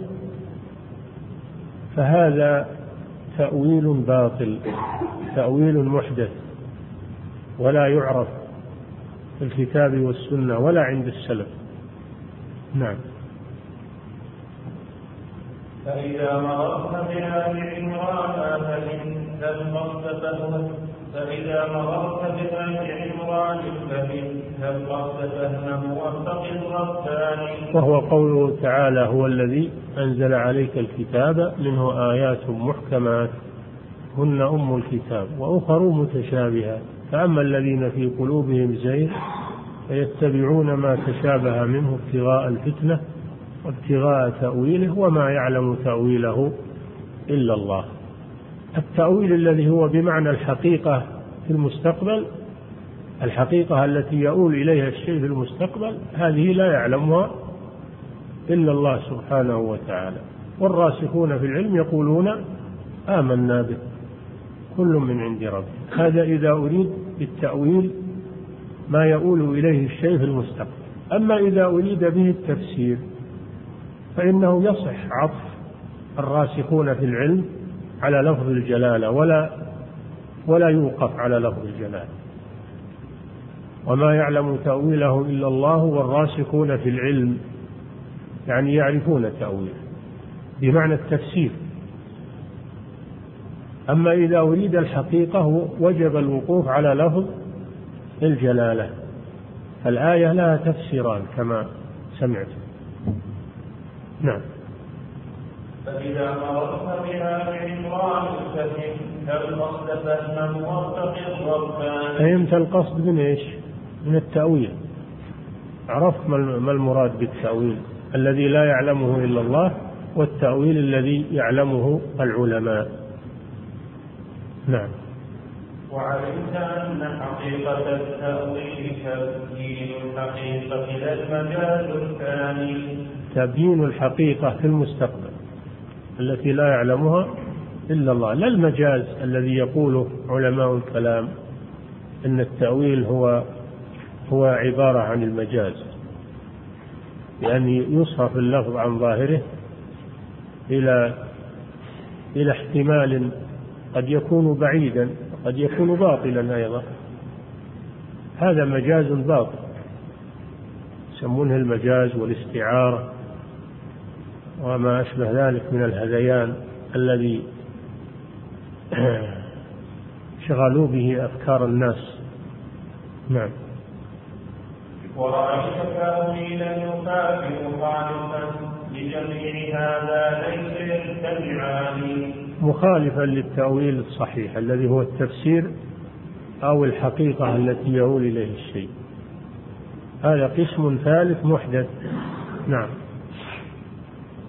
B: فهذا تأويل باطل، تأويل محدث، ولا يعرف في الكتاب والسنة ولا عند السلف. نعم.
A: فإذا مررت بآل عمران فإن فهم موفق الرباني.
B: وهو قوله تعالى: هو الذي أنزل عليك الكتاب منه آيات محكمات هن أم الكتاب وأخر متشابهات فأما الذين في قلوبهم زيغ فيتبعون ما تشابه منه ابتغاء الفتنة وابتغاء تأويله وما يعلم تأويله إلا الله. التأويل الذي هو بمعنى الحقيقة في المستقبل، الحقيقة التي يؤول إليها الشيء في المستقبل، هذه لا يعلمها إلا الله سبحانه وتعالى. والراسخون في العلم يقولون آمنا به كل من عند ربنا. هذا إذا أريد بالتأويل ما يؤول إليه الشيء في المستقبل. أما إذا أريد به التفسير فإنه يصح عطف الراسخون في العلم على لفظ الجلالة ولا يوقف على لفظ الجلالة. وما يعلم تأويله إلا الله والراسخون في العلم، يعني يعرفون تأويله بمعنى التفسير. أما إذا أريد الحقيقة وجب الوقوف على لفظ الجلالة. الآية لها تفسيران كما سمعت. نعم.
A: فإذا مررت بها عمران فهم القصد فهم موفق الرباني.
B: فهمت القصد من إيش؟ من التأويل. عرفت ما المراد بالتأويل الذي لا يعلمه إلا الله والتأويل الذي يعلمه العلماء. نعم.
A: وعلمت أن حقيقة التأويل تبيين الحقيقة لا المجاز الثاني.
B: تبيين الحقيقة في المستقبل التي لا يعلمها إلا الله، لا المجاز الذي يقوله علماء الكلام إن التأويل هو عبارة عن المجاز، يعني يصرف اللفظ عن ظاهره إلى احتمال قد يكون بعيدا وقد يكون باطلا أيضا. هذا مجاز باطل يسمونه المجاز والاستعارة وما أشبه ذلك من الهذيان الذي شغلوا به أفكار الناس. نعم.
A: ورأيت تأويلا يخالف خالفا لجميع هذا ليس يتبعان.
B: مخالفا للتأويل الصحيح الذي هو التفسير أو الحقيقة التي يؤول إليه الشيء. هذا قسم ثالث محدث. نعم.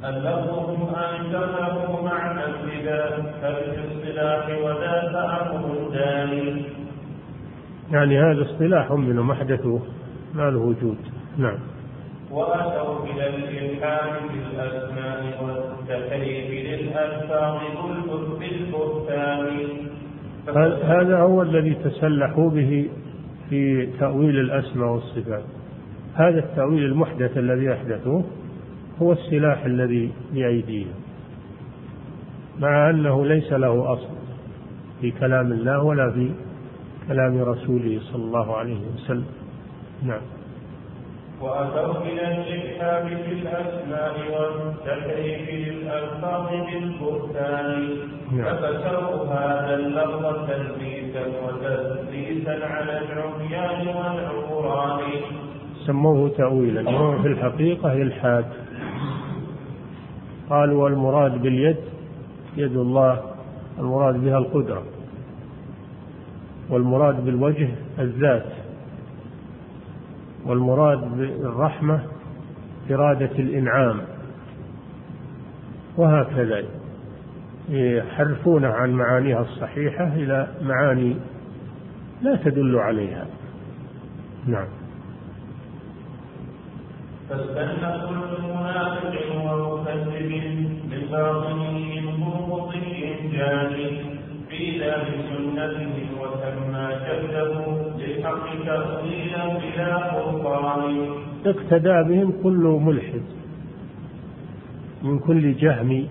A: اللفظ أنكره معنى النداء ففي الاصطلاح وذاك أمر داني.
B: يعني هذا اصطلاح منهم أحدثوه ما له وجود. نعم.
A: وأتوا إلى الإلحاد في الأسماء والتكييف للألفاظ بالبهتان.
B: هذا هو الذي تسلحوا به في تأويل الأسماء والصفات. هذا التأويل المحدث الذي أحدثوه هو السلاح الذي بأيديهم، مع أنه ليس له أصل في كلام الله ولا في كلام رسوله صلى الله عليه وسلم. نعم.
A: وأتوا إلى الإلحاد في الأسماء والتكييف للألفاظ بالبهتان. ففسروا هذا اللفظ تلبيسا وتدليسا على العميان والعوران.
B: سموه تأويلا وهو في الحقيقة إلحاد. قالوا والمراد باليد يد الله، المراد بها القدرة، والمراد بالوجه الذات، والمراد بالرحمة إرادة الإنعام، وهكذا يحرفون عن معانيها الصحيحة إلى معاني لا تدل عليها. نعم.
A: فاستنى كل منافق ومكذب بالباطني مبطئ جاني قيل بسنته وسمى جهده للحق تفضيلا بلا قرآن.
B: اقتدى بهم كل ملحد من كل جهمي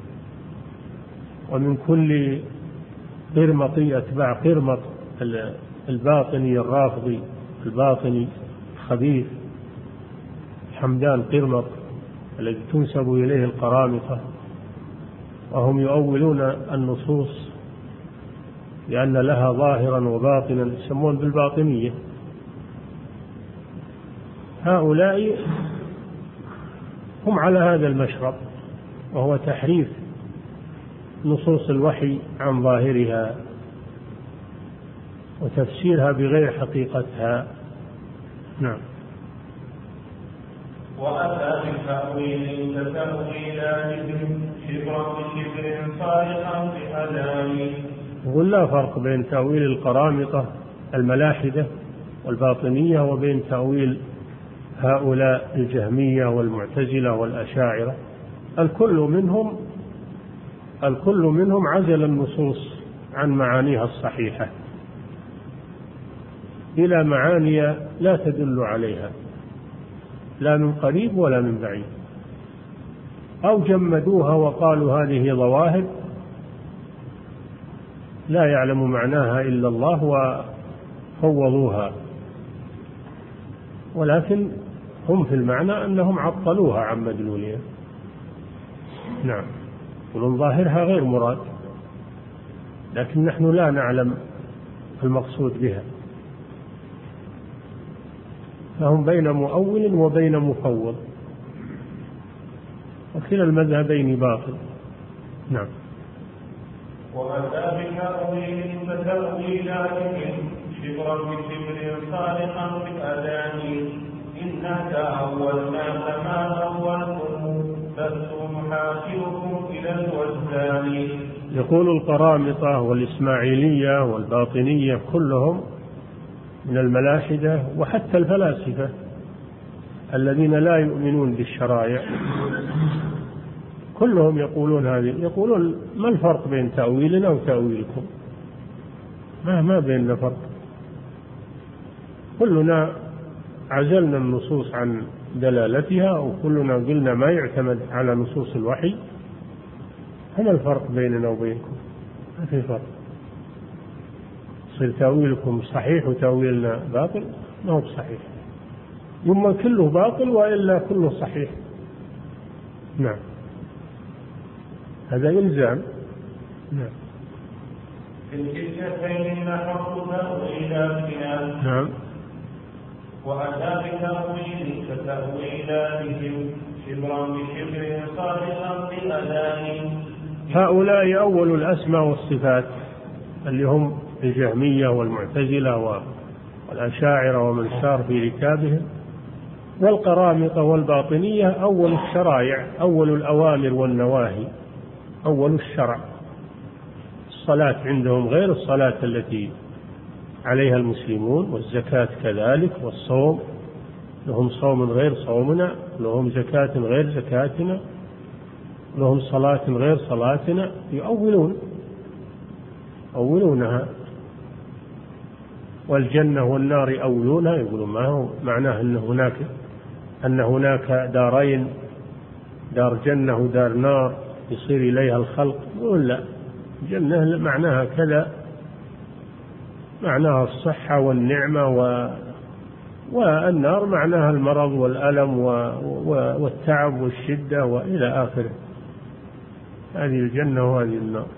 B: ومن كل قرمطي أتباع قرمط الباطني الرافضي الباطني الخبيث حمدان قرمط الذي تنسب إليه القرامطة، وهم يؤولون النصوص لأن لها ظاهرا وباطنا يسمون بالباطنية. هؤلاء هم على هذا المشرب، وهو تحريف نصوص الوحي عن ظاهرها وتفسيرها بغير حقيقتها. نعم.
A: وأتى بتأويل كتأويلاتهم شبرا بشبر صارخا بأذان.
B: يقول لا فرق بين تأويل القرامطة الملاحدة والباطنية وبين تأويل هؤلاء الجهمية والمعتزلة والأشاعرة. الكل منهم عزل النصوص عن معانيها الصحيحة إلى معاني لا تدل عليها لا من قريب ولا من بعيد، أو جمدوها وقالوا هذه ظواهر لا يعلم معناها إلا الله وفوضوها، ولكن هم في المعنى أنهم عطلوها عن مدلولها. نعم. يقولون ظاهرها غير مراد، لكن نحن لا نعلم المقصود بها، فهم بين مؤول وبين مفوض، وكلا المذهبين باطل. نعم.
A: وأتى بتأويل فتأويلاتهم شبرا بشبر صالحا بالأذان. إنا تأولنا كما أولتم لستم حاكمكم إلى الوزان.
B: يقول القرامطة والإسماعيلية والباطنية كلهم من الملاحدة وحتى الفلاسفة الذين لا يؤمنون بالشرائع كلهم يقولون هذه، يقولون ما الفرق بين تأويلنا وتأويلكم؟ ما بيننا فرق، كلنا عزلنا النصوص عن دلالتها وكلنا قلنا ما يعتمد على نصوص الوحي. هما الفرق بيننا وبينكم؟ ما في فرق. يصير تأويلكم صحيح وتأويلنا باطل؟ ما هو صحيح، إما كله باطل وإلا كله صحيح. نعم. هذا إلزام. نعم.
A: في الجزئين نحط تأويلاتنا.
B: نعم.
A: وأتى بتأويل كتأويلاتهم شبرا بشبر صادقا بأذان.
B: هؤلاء أول الأسماء والصفات اللي هم الجهمية والمعتزلة والأشاعرة ومن سار في ركابهم، والقرامطة والباطنية أول الشرائع، أول الأوامر والنواهي، أول الشرع. الصلاة عندهم غير الصلاة التي عليها المسلمون، والزكاة كذلك، والصوم لهم صوم غير صومنا، لهم زكاة غير زكاتنا، لهم صلاة غير صلاتنا. يؤولونها. والجنة والنار يؤولونها، يقولون ما هو معناه أن هناك دارين، دار جنة ودار نار يصير إليها الخلق. يقول لا، الجنة معناها كذا، معناها الصحة والنعمة، والنار معناها المرض والألم والتعب والشدة وإلى آخره. هذه الجنة وهذه النار.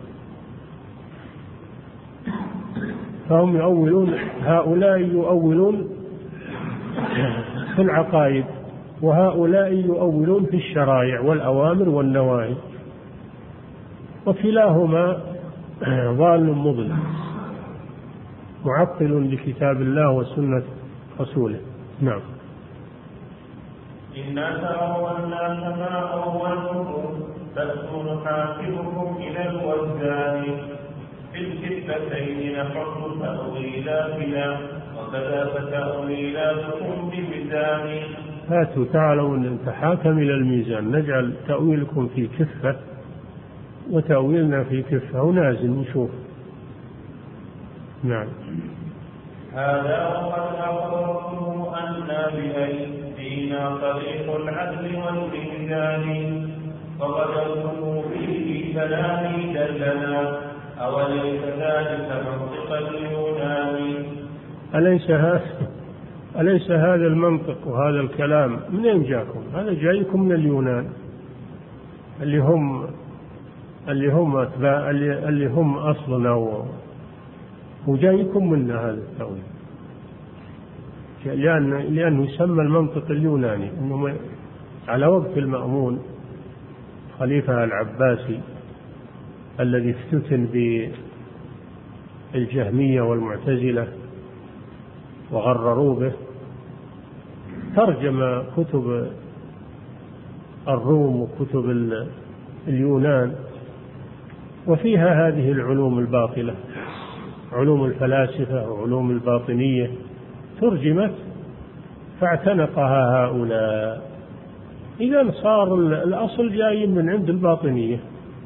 B: فهم يؤولون، هؤلاء يؤولون في العقائد، وهؤلاء يؤولون في الشرائع والأوامر والنواهي، وكلاهما ضال مضل معطل لكتاب الله وسنة رسوله. نعم.
A: إنا تأولنا كما أولتم فأتوا نحاسبكم إلى الوزان في الكفتين نحط تأويلاتنا وكذا فتأويلاتكم بميزان.
B: هاتوا تعالوا نتحاكم إلى الميزان، نجعل تأويلكم في كفة وتأويلنا في كفة ونازل نشوف. نعم.
A: هذا وقد أخبرتم أن بأيدينا طريق العدل والميزان وقدرتم فيه كلامي دلنا أوليس ذلك منطق اليونان.
B: أليس هذا المنطق وهذا الكلام منين جاكم؟ هذا جايكم من اليونان اللي هم أصلنا، وجايكم منا هذا التأويل، لأنه يسمى المنطق اليوناني. إنه على وقت المأمون خليفة العباسي الذي افتتن بالجهمية والمعتزلة وغرروا به، ترجم كتب الروم وكتب اليونان، وفيها هذه العلوم الباطلة، علوم الفلاسفة وعلوم الباطنية ترجمت فاعتنقها هؤلاء. إذن صار الأصل جاي من عند الباطنية،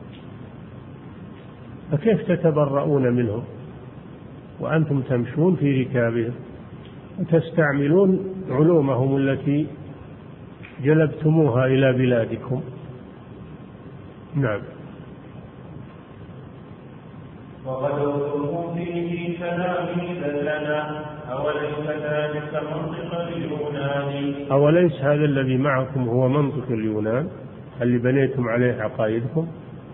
B: فكيف تتبرؤون منهم وأنتم تمشون في ركابهم وتستعملون علومهم التي جلبتموها إلى بلادكم؟ نعم.
A: وقدرتم فيه كلامي دلنا أوليس ذلك منطق اليونان.
B: أوليس هذا الذي معكم هو منطق اليونان اللي بنيتم عليه عقائدكم؟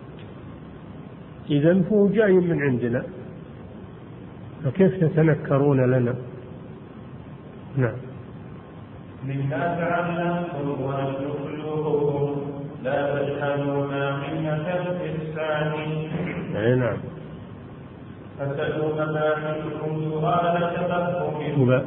B: إذن هو جاي من عندنا، فكيف تتنكرون لنا؟ نعم.
A: مما تعلمتم ونخلقكم لا تجهلونا منة الإحسان.
B: أي نعم.
A: فسألوا مباحثكم سؤال تفهم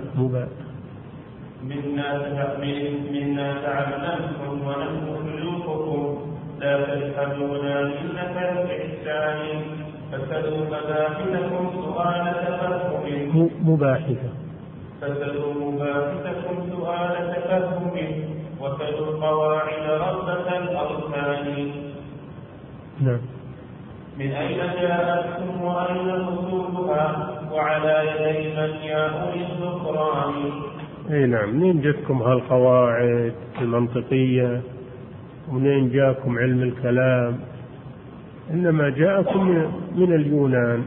A: منا تعلمتم ونخلقكم لا تجهلونا منة الإحسان. فسألوا مباحثكم سؤال تفهم فسألوا مباحثكم سؤال تفهم وسألوا القواعد ربة الأركان.
B: نعم.
A: من أين جاءتكم وأين أصولها وعلى يدي من يأوي الذكران.
B: أي نعم. منين جتكم هالقواعد المنطقية ومنين جاءكم علم الكلام؟ إنما جاءكم من اليونان،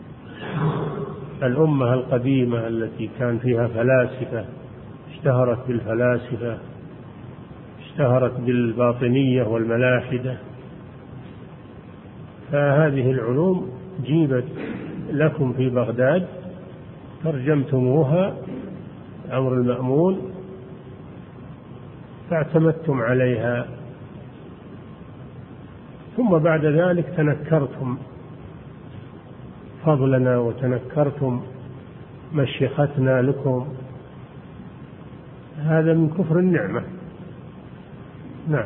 B: الأمة القديمة التي كان فيها فلاسفة، اشتهرت بالفلاسفة، اشتهرت بالباطنية والملاحدة، فهذه العلوم جيبت لكم في بغداد، ترجمتموها أمر المأمون فاعتمدتم عليها، ثم بعد ذلك تنكرتم فضلنا وتنكرتم مشيختنا لكم. هذا من كفر النعمة. نعم.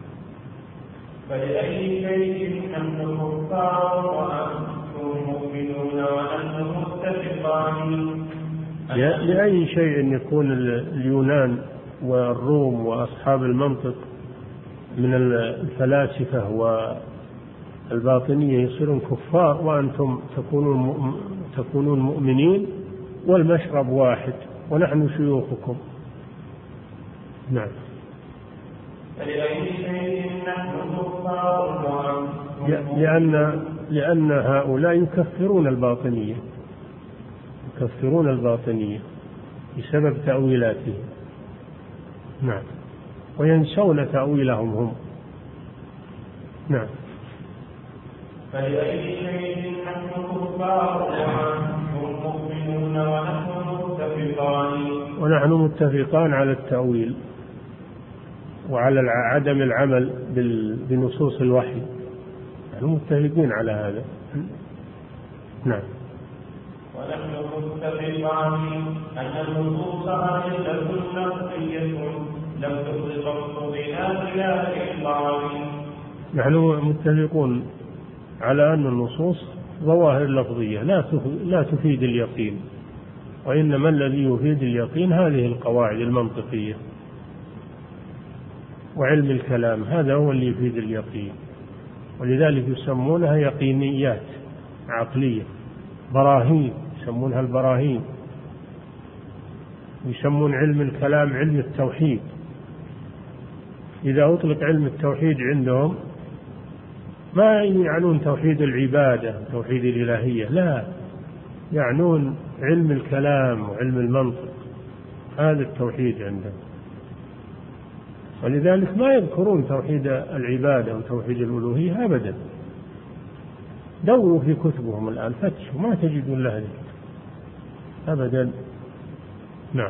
A: فلأي شيء نحن كفار وأنتم مؤمنون ونحن متفقان؟
B: لأي شيء يكون اليونان والروم وأصحاب المنطق من الفلاسفة والباطنية يصيرون كفار وأنتم تكونون مؤمنين، والمشرب واحد ونحن شيوخكم. نعم. لأن هؤلاء يكفرون الباطنية بسبب تأويلاتهم. نعم. وينسون تأويلهم هم. نعم.
A: فلأي شيء نحن كفار وأنتم مؤمنون
B: ونحن متفقان على التأويل وعلى عدم العمل بنصوص الوحي، نحن متفقين على هذا. نعم.
A: ونحن متفقان أن النصوص عادلة نقلية لم تطلق الصبيان إلى إطلاق.
B: نحن متفقون على أن النصوص ظواهر لفظية لا تفيد اليقين، وإنما الذي يفيد اليقين هذه القواعد المنطقية وعلم الكلام، هذا هو اللي يفيد اليقين، ولذلك يسمونها يقينيات عقلية، براهين يسمونها البراهين. يسمون علم الكلام علم التوحيد. إذا أطلق علم التوحيد عندهم ما يعنون توحيد العبادة توحيد الإلهية، لا، يعنون علم الكلام وعلم المنطق، هذا التوحيد عندهم. ولذلك ما يذكرون توحيد العبادة وتوحيد الألوهية أبدا. دوروا في كتبهم الآن فتشوا ما تجدون لها أبدا. نعم.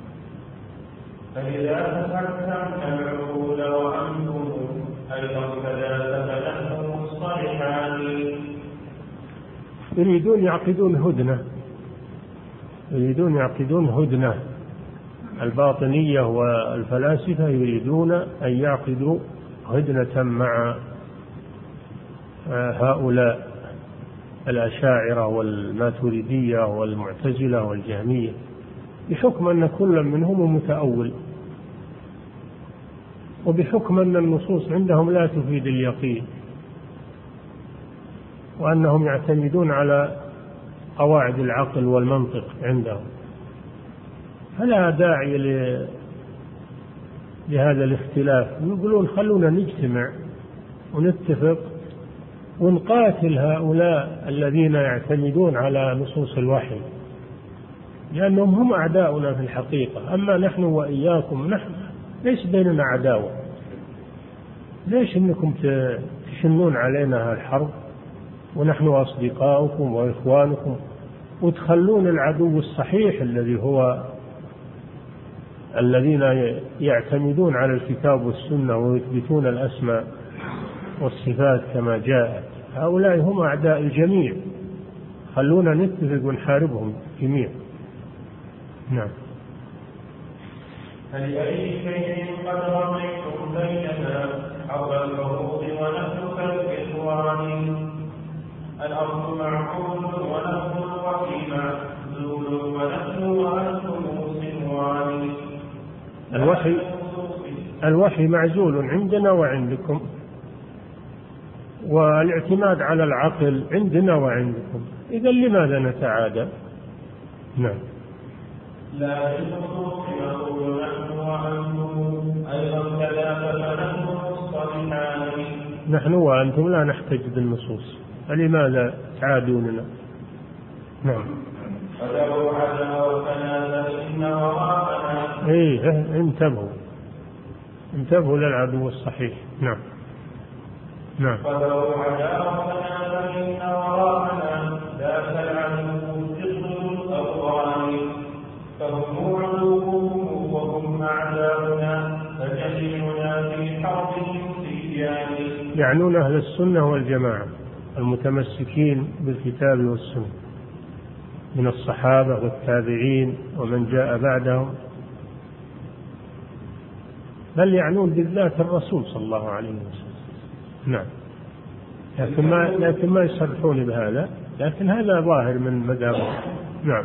A: فإذا تفكرت العقول وأنتم أيضا كذلك فنحن مصطلحان.
B: يريدون يعقدون هدنة. الباطنية والفلاسفة يريدون أن يعقدوا هدنة مع هؤلاء الأشاعرة والماتريدية والمعتزلة والجهمية، بحكم أن كل منهم متأول، وبحكم أن النصوص عندهم لا تفيد اليقين، وأنهم يعتمدون على قواعد العقل والمنطق عندهم، فلا داعي لهذا الاختلاف. يقولون خلونا نجتمع ونتفق ونقاتل هؤلاء الذين يعتمدون على نصوص الوحي، لأنهم هم أعداؤنا في الحقيقة. أما نحن وإياكم نحن ليس بيننا عداوة، ليش إنكم تشنون علينا الحرب ونحن أصدقاؤكم وإخوانكم، وتخلون العدو الصحيح الذي هو الذين يعتمدون على الكتاب والسنة ويثبتون الأسماء والصفات كما جاءت، هؤلاء هم أعداء الجميع، خلونا نتفق ونحاربهم جميعا. نعم.
A: فلأي شيء قد رميتم بيننا حول العروض ونحن كالإخوان. الأرض معقول ونحن الوحي معزول ونحن وأنتم صنوان.
B: الوحي معزول عندنا وعندكم، والاعتماد على العقل عندنا وعندكم، إذا لماذا نتعادى؟ نعم.
A: لا بالنصوص نقول نحن وأنتم أيضا كذلك فنحن مصطلحان.
B: نحن وأنتم لا نحتج بالنصوص، فلماذا تعادوننا؟ نعم.
A: فدعوا عداوتنا فإن وراءنا.
B: انتبهوا للعدو الصحيح. نعم. نعم.
A: فدعوا عداوتنا فإن وراءنا ذاك العدو ضد الأقوال. فهم عدوهم وهم أعداؤنا فجميعنا في حربهم سيان.
B: يعنون أهل السنة والجماعة المتمسكين بالكتاب والسنة من الصحابة والتابعين ومن جاء بعدهم، بل يعنون بالذات الرسول صلى الله عليه وسلم. نعم. لكن ما يصرحون بهذا، لكن هذا ظاهر من مذهبهم. نعم.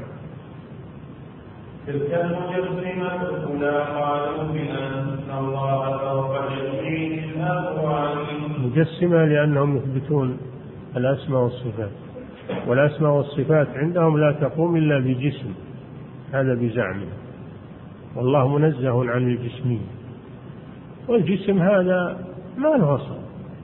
A: تلك المجسمة الأولى قالوا بأن الله فوق جميع الأكوان.
B: مجسمة لأنهم يثبتون الأسماء والصفات، والأسماء والصفات عندهم لا تقوم إلا بجسم، هذا بزعمه، والله منزه عن الجسمية، والجسم هذا ما له أصل،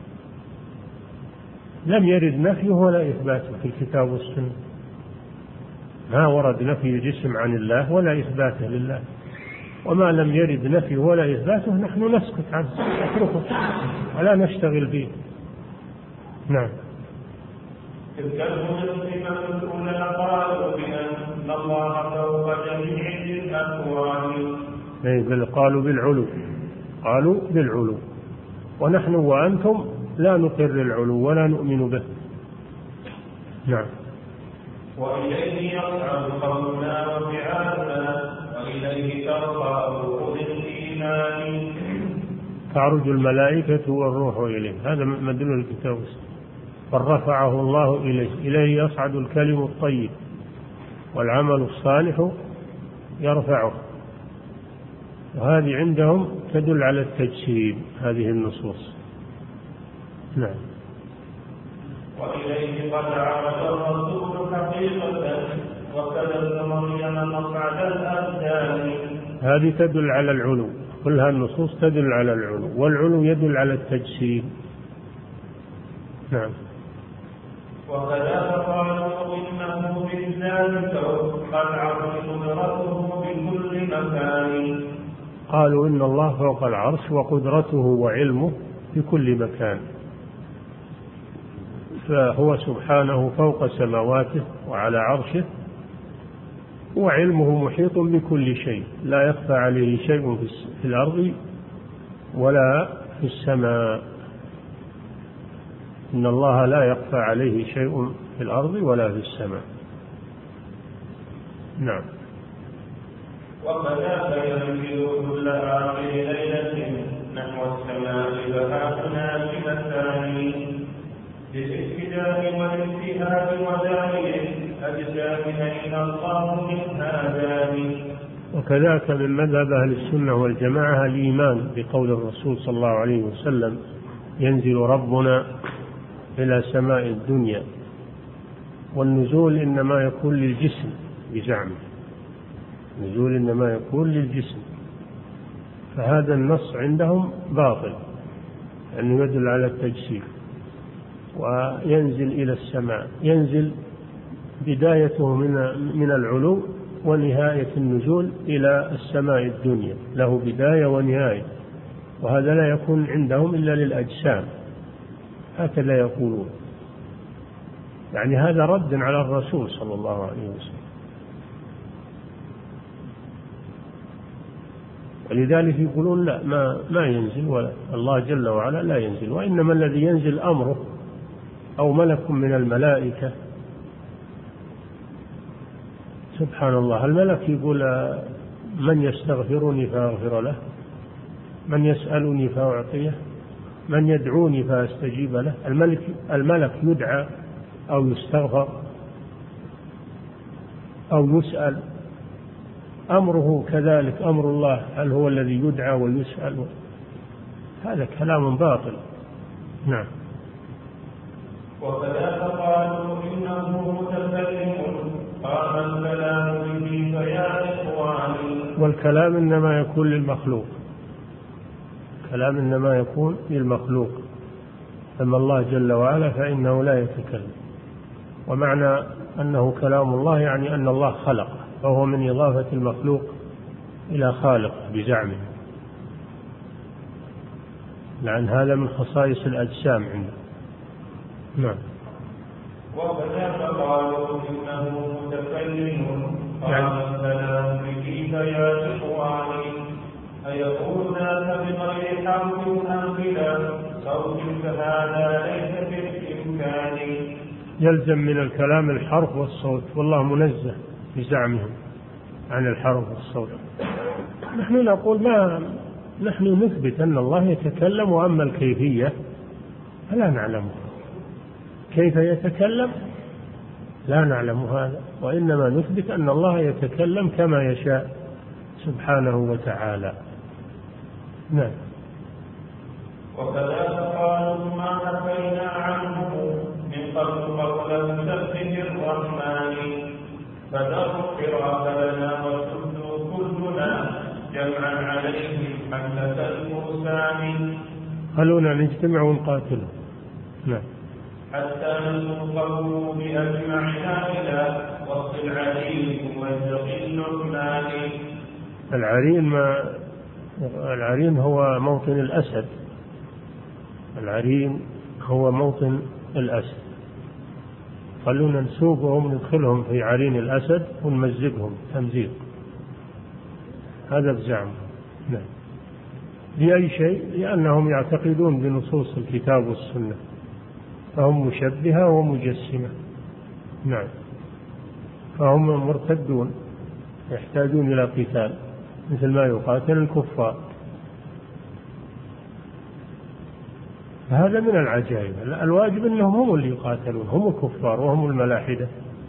B: لم يرد نفيه ولا إثباته في الكتاب والسنة، ما ورد نفي الجسم عن الله ولا إثباته لله، وما لم يرد نفيه ولا إثباته نحن نسكت عنه نتركه ولا نشتغل به. نعم.
A: تلك المجسمة الأولى قالوا بأن الله فوق جميع الأكوان.
B: بل قالوا بالعلو، ونحن وأنتم لا نقر العلو ولا نؤمن به. نعم.
A: وإليه يصعد قولنا وفعالنا وإليه ترفع روح الإيمان.
B: تعرج الملائكة والروح إليه، هذا مدلول الكتاب، فرفعه الله إليه يصعد الكلم الطيب والعمل الصالح يرفعه، وهذه عندهم تدل على التجسيم هذه النصوص. نعم.
A: وإليه قد عرج الرسول حقيقة وكذا ابن مريم مصعد الأبدان.
B: هذه تدل على العلو، كلها النصوص تدل على العلو، والعلو يدل على التجسيم. نعم.
A: وكذا قالوا إنه بالذات قد عرج قدرته بكل مكان.
B: قالوا إن الله فوق العرش وقدرته وعلمه في كل مكان، فهو سبحانه فوق سماواته وعلى عرشه، وعلمه محيط بكل شيء، لا يخفى عليه شيء في الأرض ولا في السماء. إن الله لا يخفى عليه شيء في الأرض ولا في السماء. نعم.
A: وكذاك ينزل كل آخر ليلة نحو السماء بهاتنا الثاني للابتداء والانتهاء وداعي الأجسام أين الله من هذان.
B: وكذاك من مذهب أهل السنة والجماعة الإيمان بقول الرسول صلى الله عليه وسلم: ينزل ربنا إلى سماء الدنيا، والنزول إنما يكون للجسم بزعمه، النزول إنما يكون للجسم، فهذا النص عندهم باطل لأنه يدل على التجسيم. وينزل إلى السماء، ينزل بدايته من العلو، ونهاية النزول إلى السماء الدنيا، له بداية ونهاية، وهذا لا يكون عندهم إلا للأجسام، هكذا يقولون، يعني هذا رد على الرسول صلى الله عليه وسلم. ولذلك يقولون لا، ما ينزل، ولا الله جل وعلا لا ينزل، وإنما الذي ينزل أمره أو ملك من الملائكة. سبحان الله، الملك يقول: من يستغفرني فأغفر له، من يسألني فأعطيه، من يدعوني فأستجيب له. الملك يدعى أو يستغفر أو يسأل، أمره كذلك أمر الله، هل هو الذي يدعى ويسأل؟ هذا كلام باطل. نعم.
A: وكذا قالوا إنه متكلم قام الكلام به فيا إخواني.
B: والكلام إنما يكون للمخلوق، الكلام إنما يكون للمخلوق، أما الله جل وعلا فإنه لا يتكلم. ومعنى أنه كلام الله يعني أن الله خلقه، فهو من إضافة المخلوق إلى خالق بزعمه، لأن هذا من خصائص الأجسام عنده. نعم.
A: وكذا قالوا إنه متكلم قام الكلام به فيا إخواني. أيقول ذاك بغير حرف أم بلا صوت فهذا ليس بالإمكان.
B: يلزم من الكلام الحرف والصوت، والله منزه بزعمهم عن الحرف والصوت. نحن نقول نحن نثبت أن الله يتكلم، وأما الكيفية فلا نعلمها. كيف يتكلم لا نعلم هذا، وإنما نثبت أن الله يتكلم كما يشاء سبحانه وتعالى. نعم.
A: وكذا قالوا ما نفينا عنه من قبل قول مسبح الرحمن، فذروا الفراق لنا وسدوا كلنا جمعا عليه حملة الفرسان.
B: خلونا نجتمع ونقاتله. نعم.
A: حتى نلقوا بأجمعنا إلى وسط العرين ومزق اللقمان.
B: العرين هو موطن الأسد. العرين هو موطن الأسد. خلونا نسوقهم وندخلهم في عرين الأسد ونمزقهم تمزيق. هذا بزعم. نعم. لأي شيء؟ لأنهم يعتقدون بنصوص الكتاب والسنة، فهم مشبهة ومجسمة. نعم. فهم مرتدون يحتاجون إلى قتال مثل ما يقاتل الكفار. هذا من العجائب. الواجب أنهم هم اللي يقاتلون، هم الكفار وهم الملاحدة.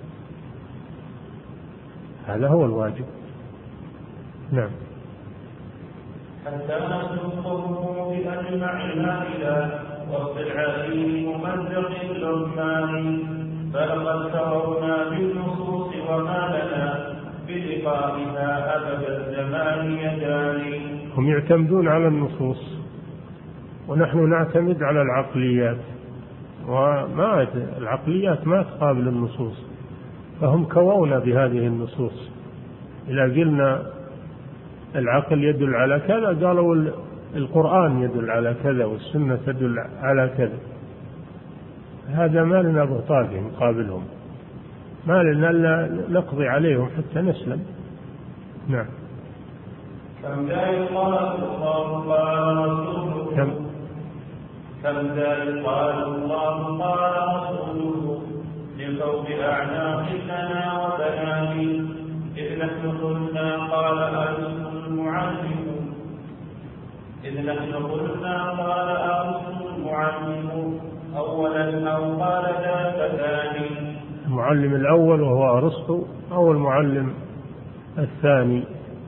B: هذا هو الواجب. نعم.
A: حتى نلقوا بأجمعنا إلى وسط العرين ومزق اللقمان، فلقد كفرنا بالنصوص وما لنا بلقائها أبد الزمان يداني.
B: هم يعتمدون على النصوص ونحن نعتمد على العقليات، وما العقليات ما تقابل النصوص، فهم كوونا بهذه النصوص. إذا قلنا العقل يدل على كذا قالوا القرآن يدل على كذا والسنة تدل على كذا. هذا ما لنا بطاقة مقابلهم، ما لنا إلا نقضي عليهم حتى نسلم. نعم.
A: كم ذا يقال الله قال رسوله، كم ذا يقال الله قال رسوله لفوق أعناقنا وبناني، إذ نحن قلنا قال أرسل المعلم، إذ نحن قلنا قال أرسل المعلم أولا أو قال ذاك ثاني.
B: المعلم الأول وهو أرسطو، أو المعلم الثاني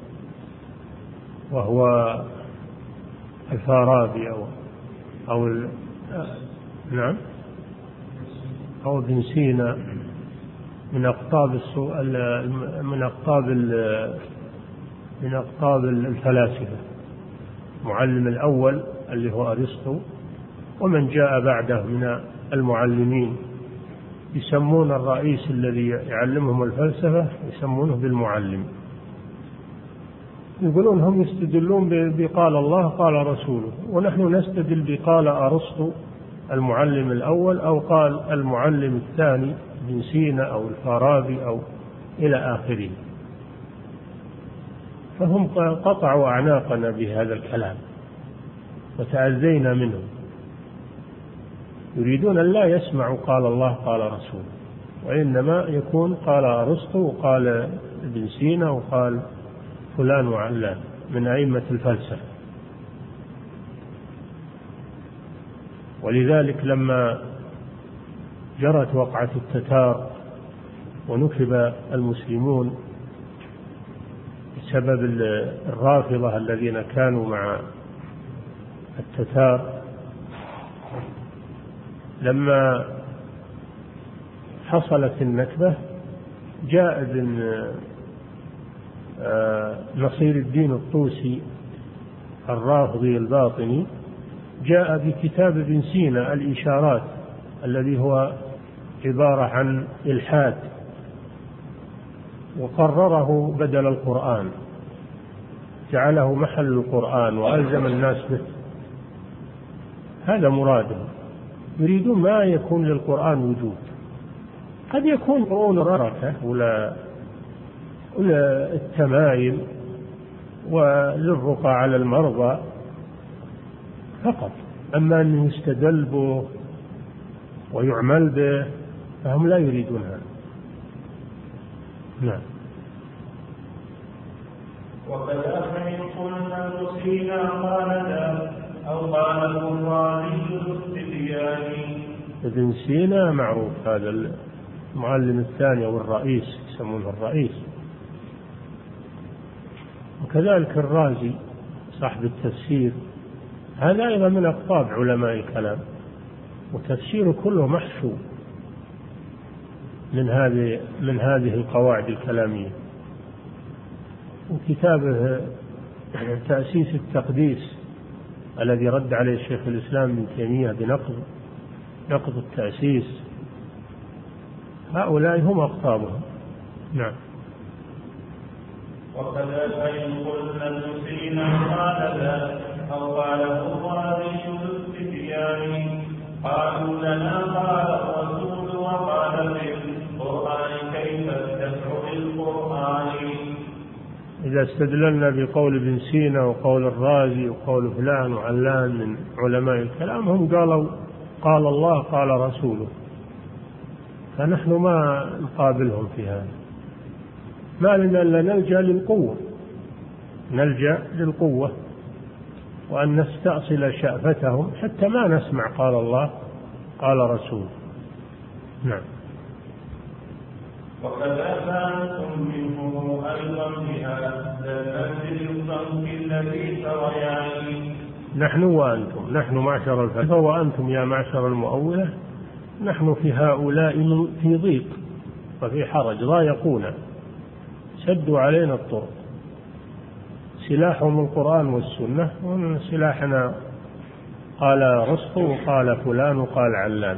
B: وهو الفارابي نعم، أو ابن سينا من أقطاب الفلاسفة. المعلم الأول اللي هو أرسطو، ومن جاء بعده من المعلمين يسمون الرئيس الذي يعلمهم الفلسفة يسمونه بالمعلم. يقولون هم يستدلون بقال الله قال رسوله، ونحن نستدل بقال أرسطو المعلم الأول، أو قال المعلم الثاني ابن سينا أو الفارابي أو إلى آخره. فهم قطعوا أعناقنا بهذا الكلام وتأذينا منهم. يريدون أن لا يسمعوا قال الله قال رسوله، وإنما يكون قال أرسطو وقال ابن سينا وقال فلان وعلان من أئمة الفلسفة. ولذلك لما جرت وقعة التتار ونكب المسلمون بسبب الرافضة الذين كانوا مع التتار، لما حصلت النكبة جاء ابن نصير الدين الطوسي الرافضي الباطني، جاء بكتاب ابن سينا الإشارات، الذي هو عبارة عن إلحاد، وقرره بدل القرآن، جعله محل القرآن وألزم الناس به. هذا مرادهم، يريدون ما يكون للقرآن وجود. قد يكون قرون ركة ولا التمايم وللرقى على المرضى فقط، أما أن يستدل به ويعمل به فهم لا يريدون هذا. نعم.
A: وكذا فإن قلنا نسينا قال لا أو قال الرازي الصبيان.
B: ابن سينا معروف، هذا المعلم الثاني والرئيس، يسمونه الرئيس. وكذلك الرازي صاحب التفسير، هذا أيضا من أقطاب علماء الكلام، وتفسيره كله محشو من هذه القواعد الكلامية. وكتابه تأسيس التقديس الذي رد عليه الشيخ الإسلام ابن تيمية بنقض التأسيس، هؤلاء هم أقطابهم. نعم.
A: وكذا فإن قلنا نسينا قال لا أو قال الرازي الصبيان. قالوا لنا قال الرسول وقال في القرآن كيف الدفع بالقرآن.
B: إذا استدللنا بقول ابن سينا وقول الرازي وقول فلان وعلان من علماء الكلام، هم قالوا قال الله قال رسوله، فنحن ما نقابلهم في هذا. ما لنا إلا نلجأ للقوة وأن نستأصل شأفتهم حتى ما نسمع قال الله قال رسول. نعم.
A: وكذا فأنتم منهم أيضا بهذا المنزل الضنك الذي سريان.
B: نحن وأنتم، نحن معشر الفلاسفة وأنتم يا معشر المؤولة، نحن في هؤلاء في ضيق وفي حرج، ضايقونا، سدوا علينا الطرق. سلاحهم القرآن والسنة، ومن سلاحنا قال رسخ وقال فلان وقال علان.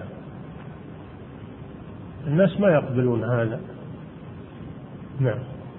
B: الناس ما يقبلون هذا. نعم.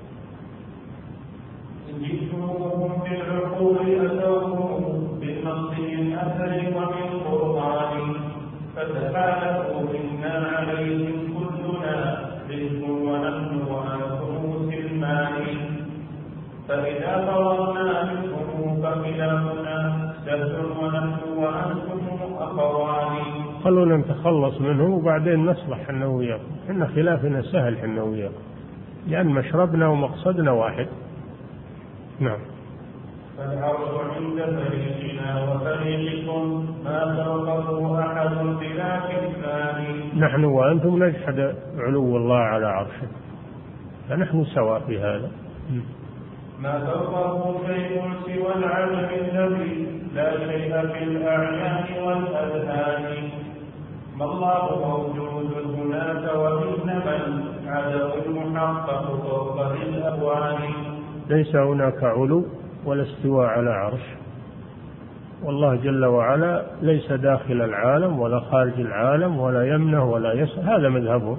A: جئتموهم بالعقول أتوهم بالنص من أثر ومن قرآن. فتحالفوا منا عليهم كلنا رزق ونحن وأنتم سلمان. فإذا فرغنا منكم فخلافنا سهل ونحن وأنتم أخوان.
B: خلونا نتخلص منهم وبعدين نصلح حنا وياكم، إن خلافنا سهل حنا وياكم، لأن مشربنا ومقصدنا واحد. نعم.
A: فالعرض عند فريقنا وفريقكم ما توقفه أحد بلا كفان.
B: نحن وأنتم نجحد علو الله على عرشه، فنحن سواء في هذا.
A: ما توقفه شيء سوى العدم الذي لا شيء في الأعيان والأذهان. ما الله موجود هناك وإنما العدم المحقق فوق الأهوان.
B: ليس هناك علو ولا استواء على عرش، والله جل وعلا ليس داخل العالم ولا خارج العالم ولا يمنه ولا يسره، هذا مذهبه،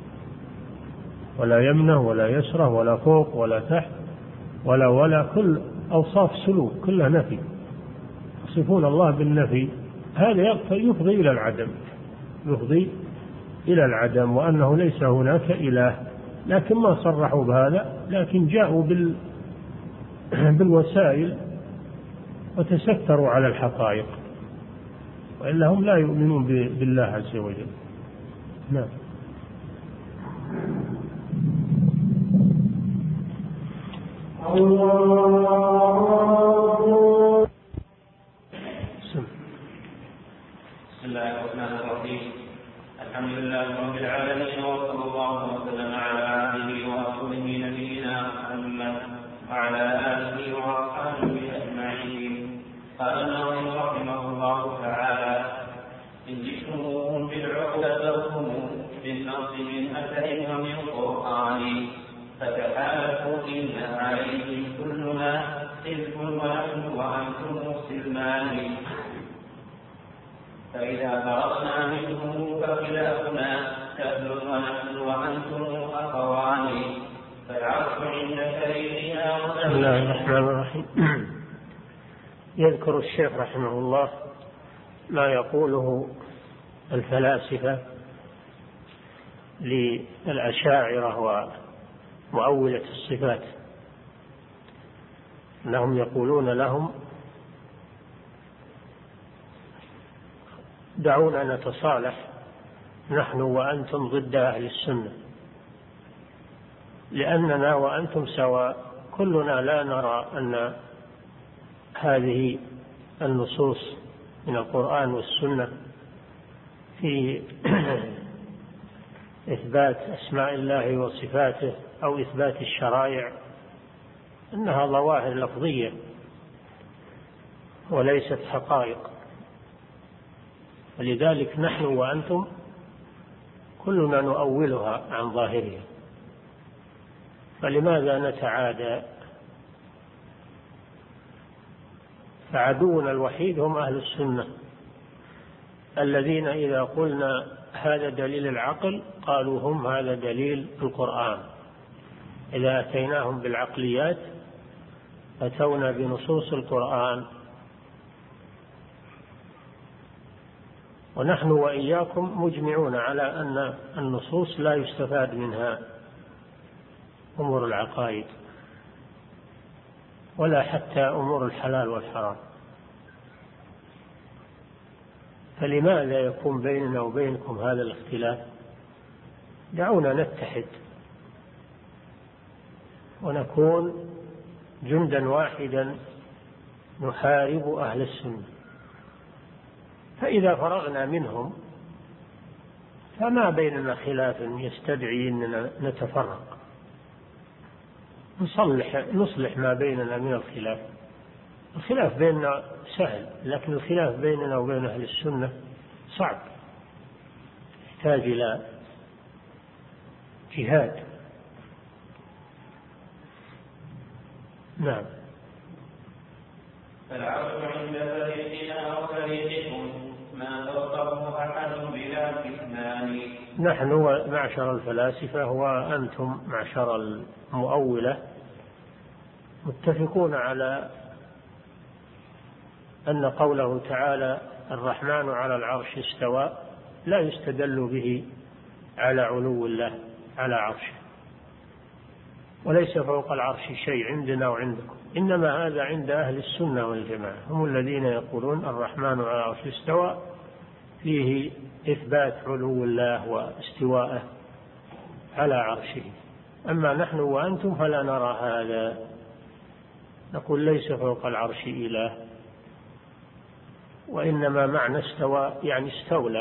B: ولا يمنه ولا يسره ولا فوق ولا تحت ولا كل أوصاف سلوك كلها نفي، يصفون الله بالنفي. هذا يفضي إلى العدم وأنه ليس هناك إله، لكن ما صرحوا بهذا، لكن جاءوا بالوسائل وتستروا على الحقائق، وإلا هم لا يؤمنون بالله عز وجل. نعم.
A: بسم الله الرحمن الرحيم. الحمد لله رب العالمين، وصلى الله وسلم على عبده ورسوله نبينا محمد وعلى آله وأصحابه أجمعين. قال النووي رحمه الله تعالى: إن جئتموهم بالعقل فاركموا بالنص من أثر ومن قرآن. فتحالفوا إنا عليهم كلنا سلك ونحن وأنتم سلمان. فإذا فرغنا منهم فخلافنا سهل ونحن وأنتم أخوان. فالعرش عند فريقنا.
B: بسم الله الرحمن الرحيم. يذكر الشيخ رحمه الله ما يقوله الفلاسفة للأشاعرة ومؤولة الصفات، أنهم يقولون لهم: دعونا نتصالح نحن وأنتم ضد أهل السنة، لأننا وأنتم سواء، كلنا لا نرى أن هذه النصوص من القرآن والسنة في إثبات أسماء الله وصفاته أو إثبات الشرائع إنها ظواهر لفظية وليست حقائق، ولذلك نحن وأنتم كلنا نؤولها عن ظاهرها، فلماذا نتعادى؟ فعدونا الوحيد هم أهل السنة الذين إذا قلنا هذا دليل العقل قالوا هم هذا دليل القرآن. إذا أتيناهم بالعقليات أتونا بنصوص القرآن. ونحن وإياكم مجمعون على أن النصوص لا يستفاد منها أمور العقائد ولا حتى أمور الحلال والحرام، فلماذا يكون بيننا وبينكم هذا الاختلاف؟ دعونا نتحد ونكون جندا واحدا نحارب أهل السنة، فإذا فرغنا منهم فما بيننا خلاف يستدعي أننا نتفرق، نصلح ما بيننا من الخلاف. الخلاف بيننا سهل، لكن الخلاف بيننا وبين أهل السنة صعب، يحتاج إلى جهاد. نعم.
A: فالعرش عند فريقنا وفريقكم ما فوقه أحد بلا استثناء.
B: نحن معشر الفلاسفة وأنتم معشر المؤولة متفقون على أن قوله تعالى الرحمن على العرش استوى لا يستدل به على علو الله على عرشه، وليس فوق العرش شيء عندنا وعندكم، إنما هذا عند أهل السنة والجماعة، هم الذين يقولون الرحمن على العرش استوى فيه إثبات علو الله واستواءه على عرشه. أما نحن وأنتم فلا نرى هذا، نقول ليس فوق العرش إله، وإنما معنى استوى يعني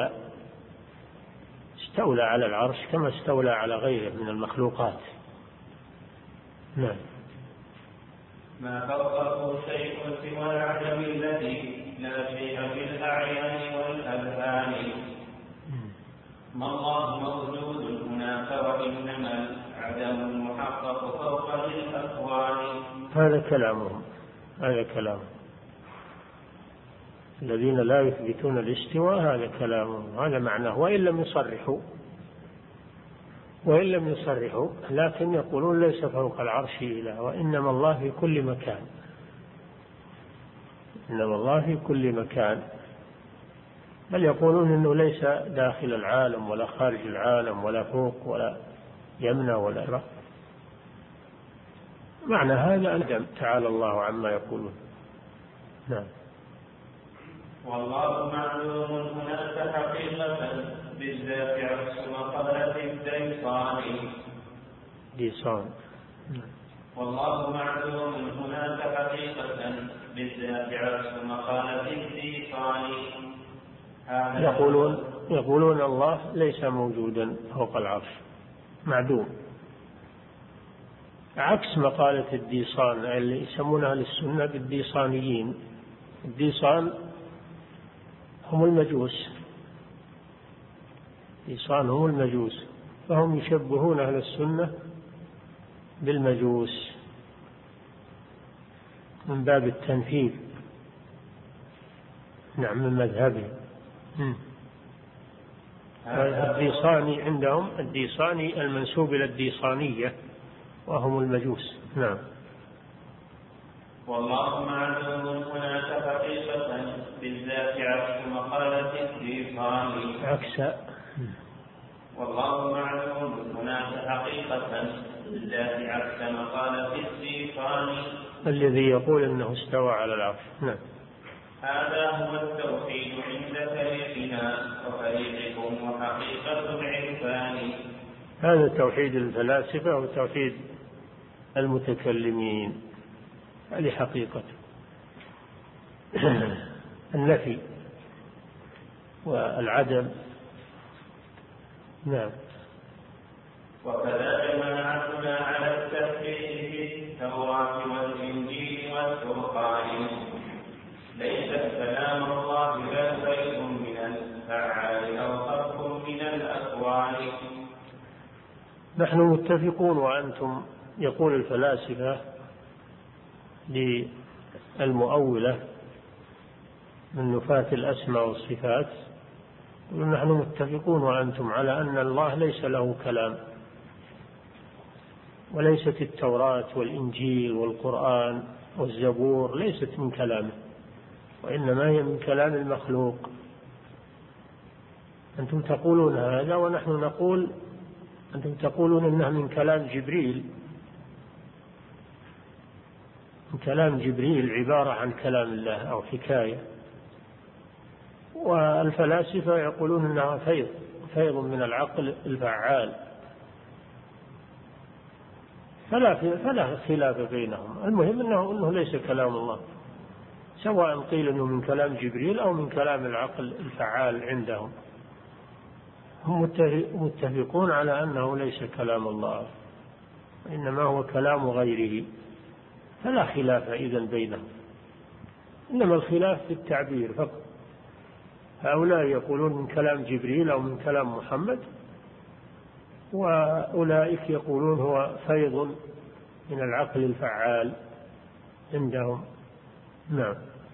B: استولى على العرش كما استولى على غيره من المخلوقات. نعم.
A: ما فوقه شيء سوى العدم الذي لا شيء في الأعيان والأذهان. ما الله موجود هناك وإنما العدم المحقق فوق الأكوان.
B: هذا كلامهم، هذا كلام الذين لا يثبتون الاستواء، هذا كلامهم، هذا معناه، وإن لم يصرحوا لكن يقولون ليس فوق العرش إله، وإنما الله في كل مكان، إنما الله في كل مكان، بل يقولون إنه ليس داخل العالم ولا خارج العالم ولا فوق ولا يمنى ولا يرى. معنى هذا أن تعالى الله عما يقولون. نعم.
A: والله معلوم هناك حقيقة بالذات عكس مقالة الديصان. والله معلوم هناك حقيقة بالذات عكس مقالة الديصان.
B: يقولون الله ليس موجودا فوق العرش، معدوم، عكس مقالة الديصان اللي يسمونها للسنة بالديصانيين. الديصان هم المجوس، الديصان هم المجوس، فهم يشبهون أهل السنة بالمجوس من باب التنفيذ. نعم، من مذهبهم. الديصاني عندهم الديصاني المنسوب إلى الديصانية وهم المجوس. نعم.
A: والله معلوم هناك حقيقة بالذات عكس مقالة الديصان. والله معلوم هناك حقيقة بالذات عكس مقالة الديصان
B: الذي يقول أنه استوى على العرش. نعم.
A: هذا هو التوحيد عند فريقنا وفريقكم وحقيقة العرفان.
B: هذا توحيد الفلاسفة وتوحيد المتكلمين، هذه حقيقة. النفي والعدم. نعم.
A: وكذا جماعتنا على التفريق في التوراة والإنجيل والفرقان ليس كلام الله لا خير من الفعال أو خلق من الأكوان.
B: نحن متفقون وأنتم، يقول الفلاسفة للمؤولة من نفاة الأسماء والصفات، نحن متفقون وأنتم على أن الله ليس له كلام، وليست التوراة والإنجيل والقرآن والزبور ليست من كلامه، وإنما هي من كلام المخلوق. أنتم تقولون هذا ونحن نقول، أنتم تقولون إنها من كلام جبريل، من كلام جبريل عبارة عن كلام الله أو حكاية، والفلاسفة يقولون إنها فيض من العقل الفعال. فلا خلاف بينهم، المهم أنه ليس كلام الله، سواء قيل أنه من كلام جبريل أو من كلام العقل الفعال عندهم، هم متفقون على أنه ليس كلام الله إنما هو كلام غيره، فلا خلاف إذن بينهم، إنما الخلاف في التعبير فقط. هؤلاء يقولون من كلام جبريل أو من كلام محمد، وأولئك يقولون هو فيض من العقل الفعال عندهم. نعم.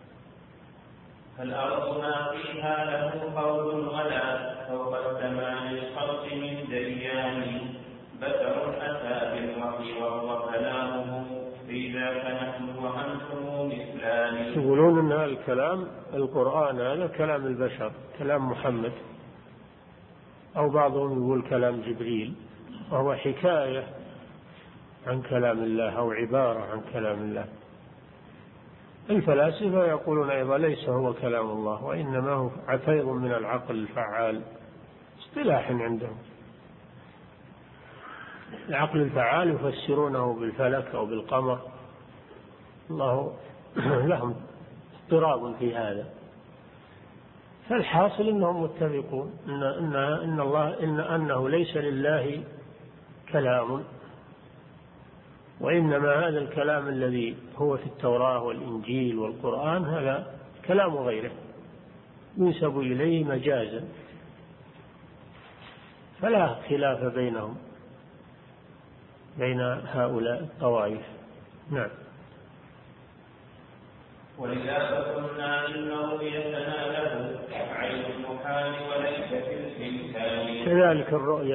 A: الأرض ما فيها له قول ولا فوق السماء الخلق من ديان بشر أتى بالوحي وهو كلامه في ذاك نحن وأنتم مثلان.
B: يقولون أن الكلام القرآن هذا كلام البشر، كلام محمد، أو بعضهم يقول كلام جبريل، وهو حكاية عن كلام الله أو عبارة عن كلام الله. الفلاسفة يقولون أيضا ليس هو كلام الله، وإنما هو فيض من العقل الفعال، اصطلاح عندهم. العقل الفعال يفسرونه بالفلك أو بالقمر، الله لهم اضطراب في هذا. فالحاصل أنهم متفقون أنه ليس لله كلام، وإنما هذا الكلام الذي هو في التوراة والإنجيل والقرآن هذا كلام غيره ينسب إليه مجازا، فلا خلاف بينهم بين هؤلاء الطوائف. نعم.
A: ولذا قلنا إنه يتناله عين المحال وليس في الإمكان.
B: كذلك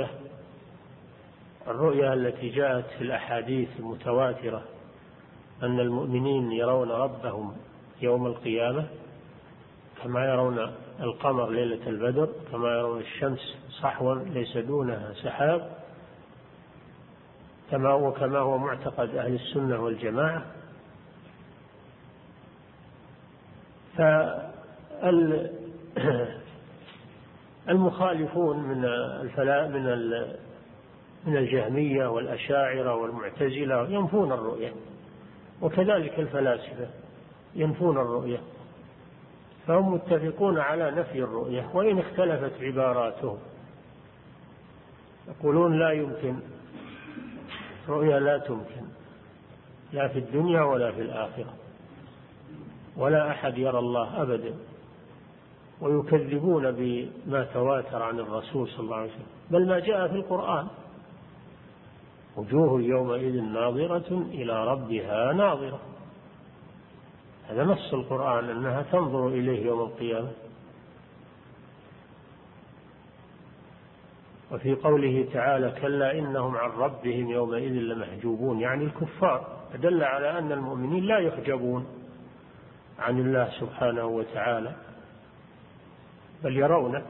B: الرؤيا التي جاءت في الأحاديث المتواترة أن المؤمنين يرون ربهم يوم القيامة كما يرون القمر ليلة البدر، كما يرون الشمس صحوا ليس دونها سحاب، كما هو معتقد أهل السنة والجماعة. فالمخالفون من الجهمية والأشاعرة والمعتزلة ينفون الرؤية، وكذلك الفلاسفة ينفون الرؤية، فهم متفقون على نفي الرؤية وإن اختلفت عباراتهم. يقولون لا يمكن، رؤية لا تمكن لا في الدنيا ولا في الآخرة، ولا أحد يرى الله أبدا، ويكذبون بما تواتر عن الرسول صلى الله عليه وسلم، بل ما جاء في القرآن: وجوه يومئذ ناظرة إلى ربها ناظرة. هذا نص القرآن أنها تنظر إليه يوم القيامة. وفي قوله تعالى: كلا إنهم عن ربهم يومئذ لمحجوبون، يعني الكفار، دل على أن المؤمنين لا يحجبون عن الله سبحانه وتعالى بل يرونه.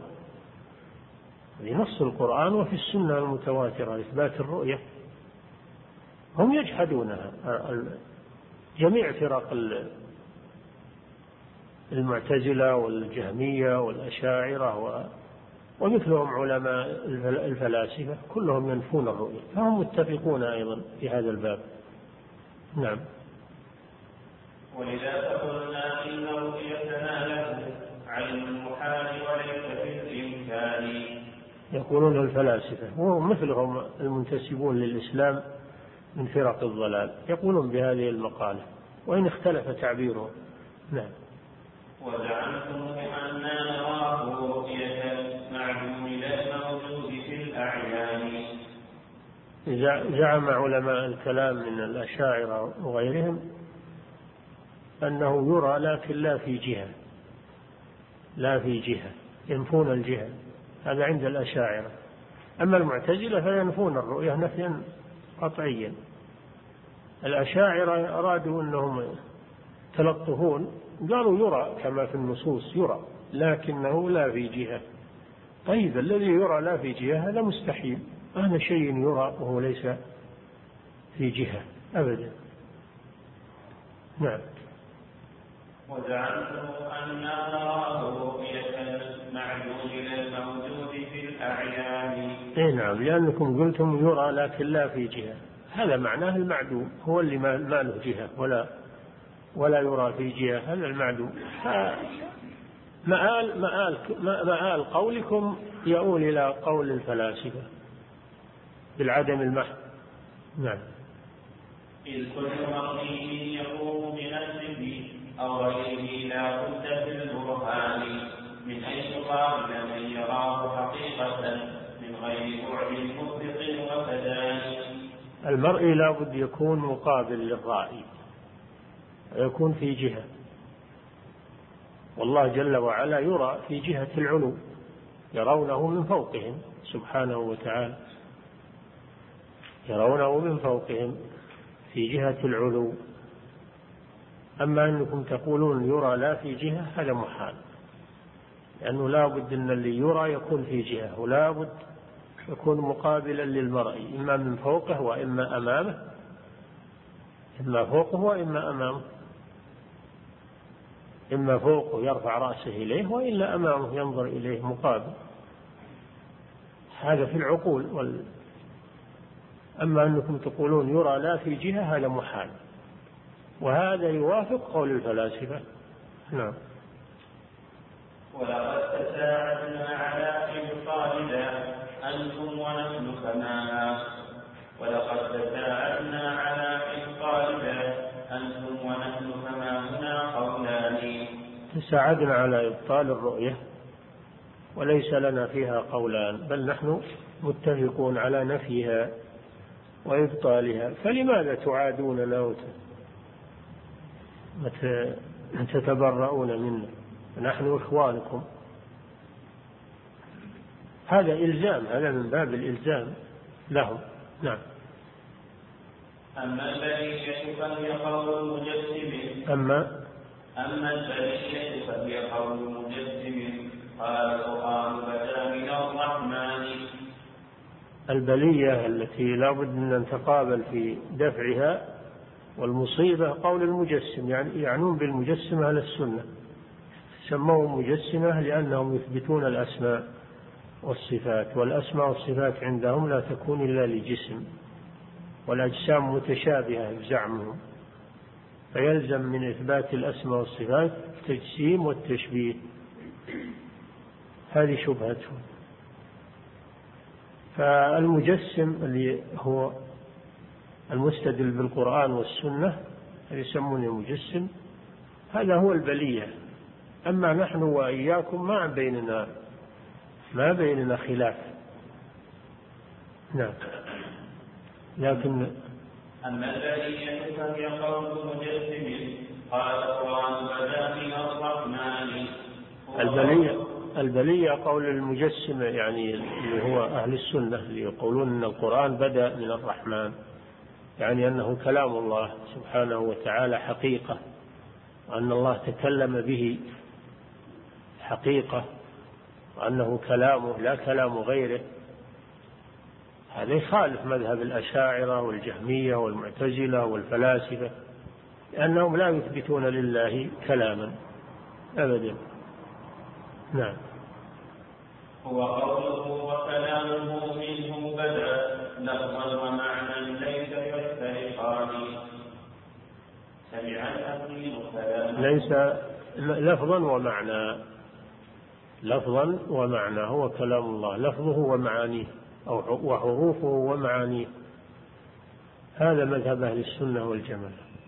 B: لنص القرآن وفي السنة المتواترة إثبات الرؤية. هم يجحدونها، جميع فرق المعتزلة والجهمية والأشاعرة ومثلهم علماء الفلاسفة كلهم ينفون الرؤية، فهم متفقون أيضا في هذا الباب. نعم.
A: ولذا قلنا إن رؤيتنا له عين المحال وليس في الإمكان.
B: يقولون الفلاسفة وهم مثلهم المنتسبون للإسلام من فرق الضلال يقولون بهذه المقالة وإن اختلف تعبيره. نعم.
A: وزعمتم أننا نراه رؤية معدوم الموجود في الأعيان.
B: زعم علماء الكلام من الأشاعرة وغيرهم أنه يرى لكن لا في جهة ينفون الجهة، هذا عند الأشاعرة. أما المعتزلة فينفون الرؤية نفيا قطعيا. الأشاعرة أرادوا أنهم تلطفون قالوا يرى كما في النصوص يرى لكنه لا في جهة. طيب الذي يرى لا في جهة هذا مستحيل، هذا شيء يرى وهو ليس في جهة أبدا. نعم.
A: وزعمتم أننا نراه رؤية معدوم الموجود في الأعيان.
B: نعم، لأنكم قلتم يرى لكن لا في جهة، هذا معناه المعدوم هو اللي ما له جهة ولا يرى في جهة، هذا المعدوم. مآل قولكم يؤول إلى قول الفلاسفة بالعدم المحض. نعم.
A: إذ كل مرئي يقوم بنفسه أو غيره لا بد في البرهان من أن يقابل من يراه حقيقة من غير بعد مطلق وفدان.
B: المرئي لا بد يكون مقابل للرائي ويكون في جهة، والله جل وعلا يرى في جهة العلو، يرونه من فوقهم سبحانه وتعالى، يرونه من فوقهم في جهة العلو. أما أنكم تقولون يرى لا في جهة هذا محال، لأنه لا بد أن اللي يرى يكون في جهة، ولا بد يكون مقابلا للمرئي إما من فوقه وإما أمامه، إما فوقه وإما أمامه، إما فوقه يرفع رأسه إليه وإلا أمامه ينظر إليه مقابل، هذا في العقول. أما أنكم تقولون يرى لا في جهة هذا محال، وهذا يوافق قول الفلاسفة. نعم.
A: ولقد تساعدنا على إبطالنا أنتم ونحن كما ولقد تساعدنا على إبطالنا أنتم ونحن كما هنا قولان.
B: تساعدنا على إبطال الرؤية وليس لنا فيها قولان، بل نحن متفقون على نفيها وإبطالها، فلماذا تعادوننا وتتبرؤون منا؟ نحن إخوانكم. هذا إلزام، هذا من باب الإلزام لهم. نعم.
A: أما البرية فهي قول مجسم
B: أما
A: البرية فهي قول مجسم قال القرآن بدا من الرحمن.
B: البلية التي لا بد أن نتقابل في دفعها والمصيبة قول المجسم، يعني يعنون بالمجسمة أهل السنة، سموهم مجسمة لأنهم يثبتون الأسماء والصفات، والأسماء والصفات عندهم لا تكون إلا لجسم، والأجسام متشابهة بزعمهم، فيلزم من إثبات الأسماء والصفات التجسيم والتشبيه، هذه شبهتهم. فالمجسم اللي هو المستدل بالقرآن والسنة يسمونه المجسم، هذا هو البلية. أما نحن وإياكم ما بيننا خلاف. نعم. لكن
A: أما البلية فهي قول مجسم قال القرآن بدا من الرحمن.
B: البلية قول المجسم، يعني اللي هو أهل السنة اللي يقولون أن القرآن بدأ من الرحمن، يعني أنه كلام الله سبحانه وتعالى حقيقة، وأن الله تكلم به حقيقة، وأنه كلامه لا كلام غيره. هذا يخالف مذهب الأشاعرة والجهمية والمعتزلة والفلاسفة، لأنهم لا يثبتون لله كلاما أبدا. نعم.
A: هو قوله وكلامه منه بدا لفظا ومعنى ليس يفترقان. سمع الأخير كلام
B: ليس لفظا ومعنى، لفظا ومعنى هو كلام الله، لفظه ومعانيه أو وحروفه ومعانيه، هذا مذهب أهل السنة والجماعة.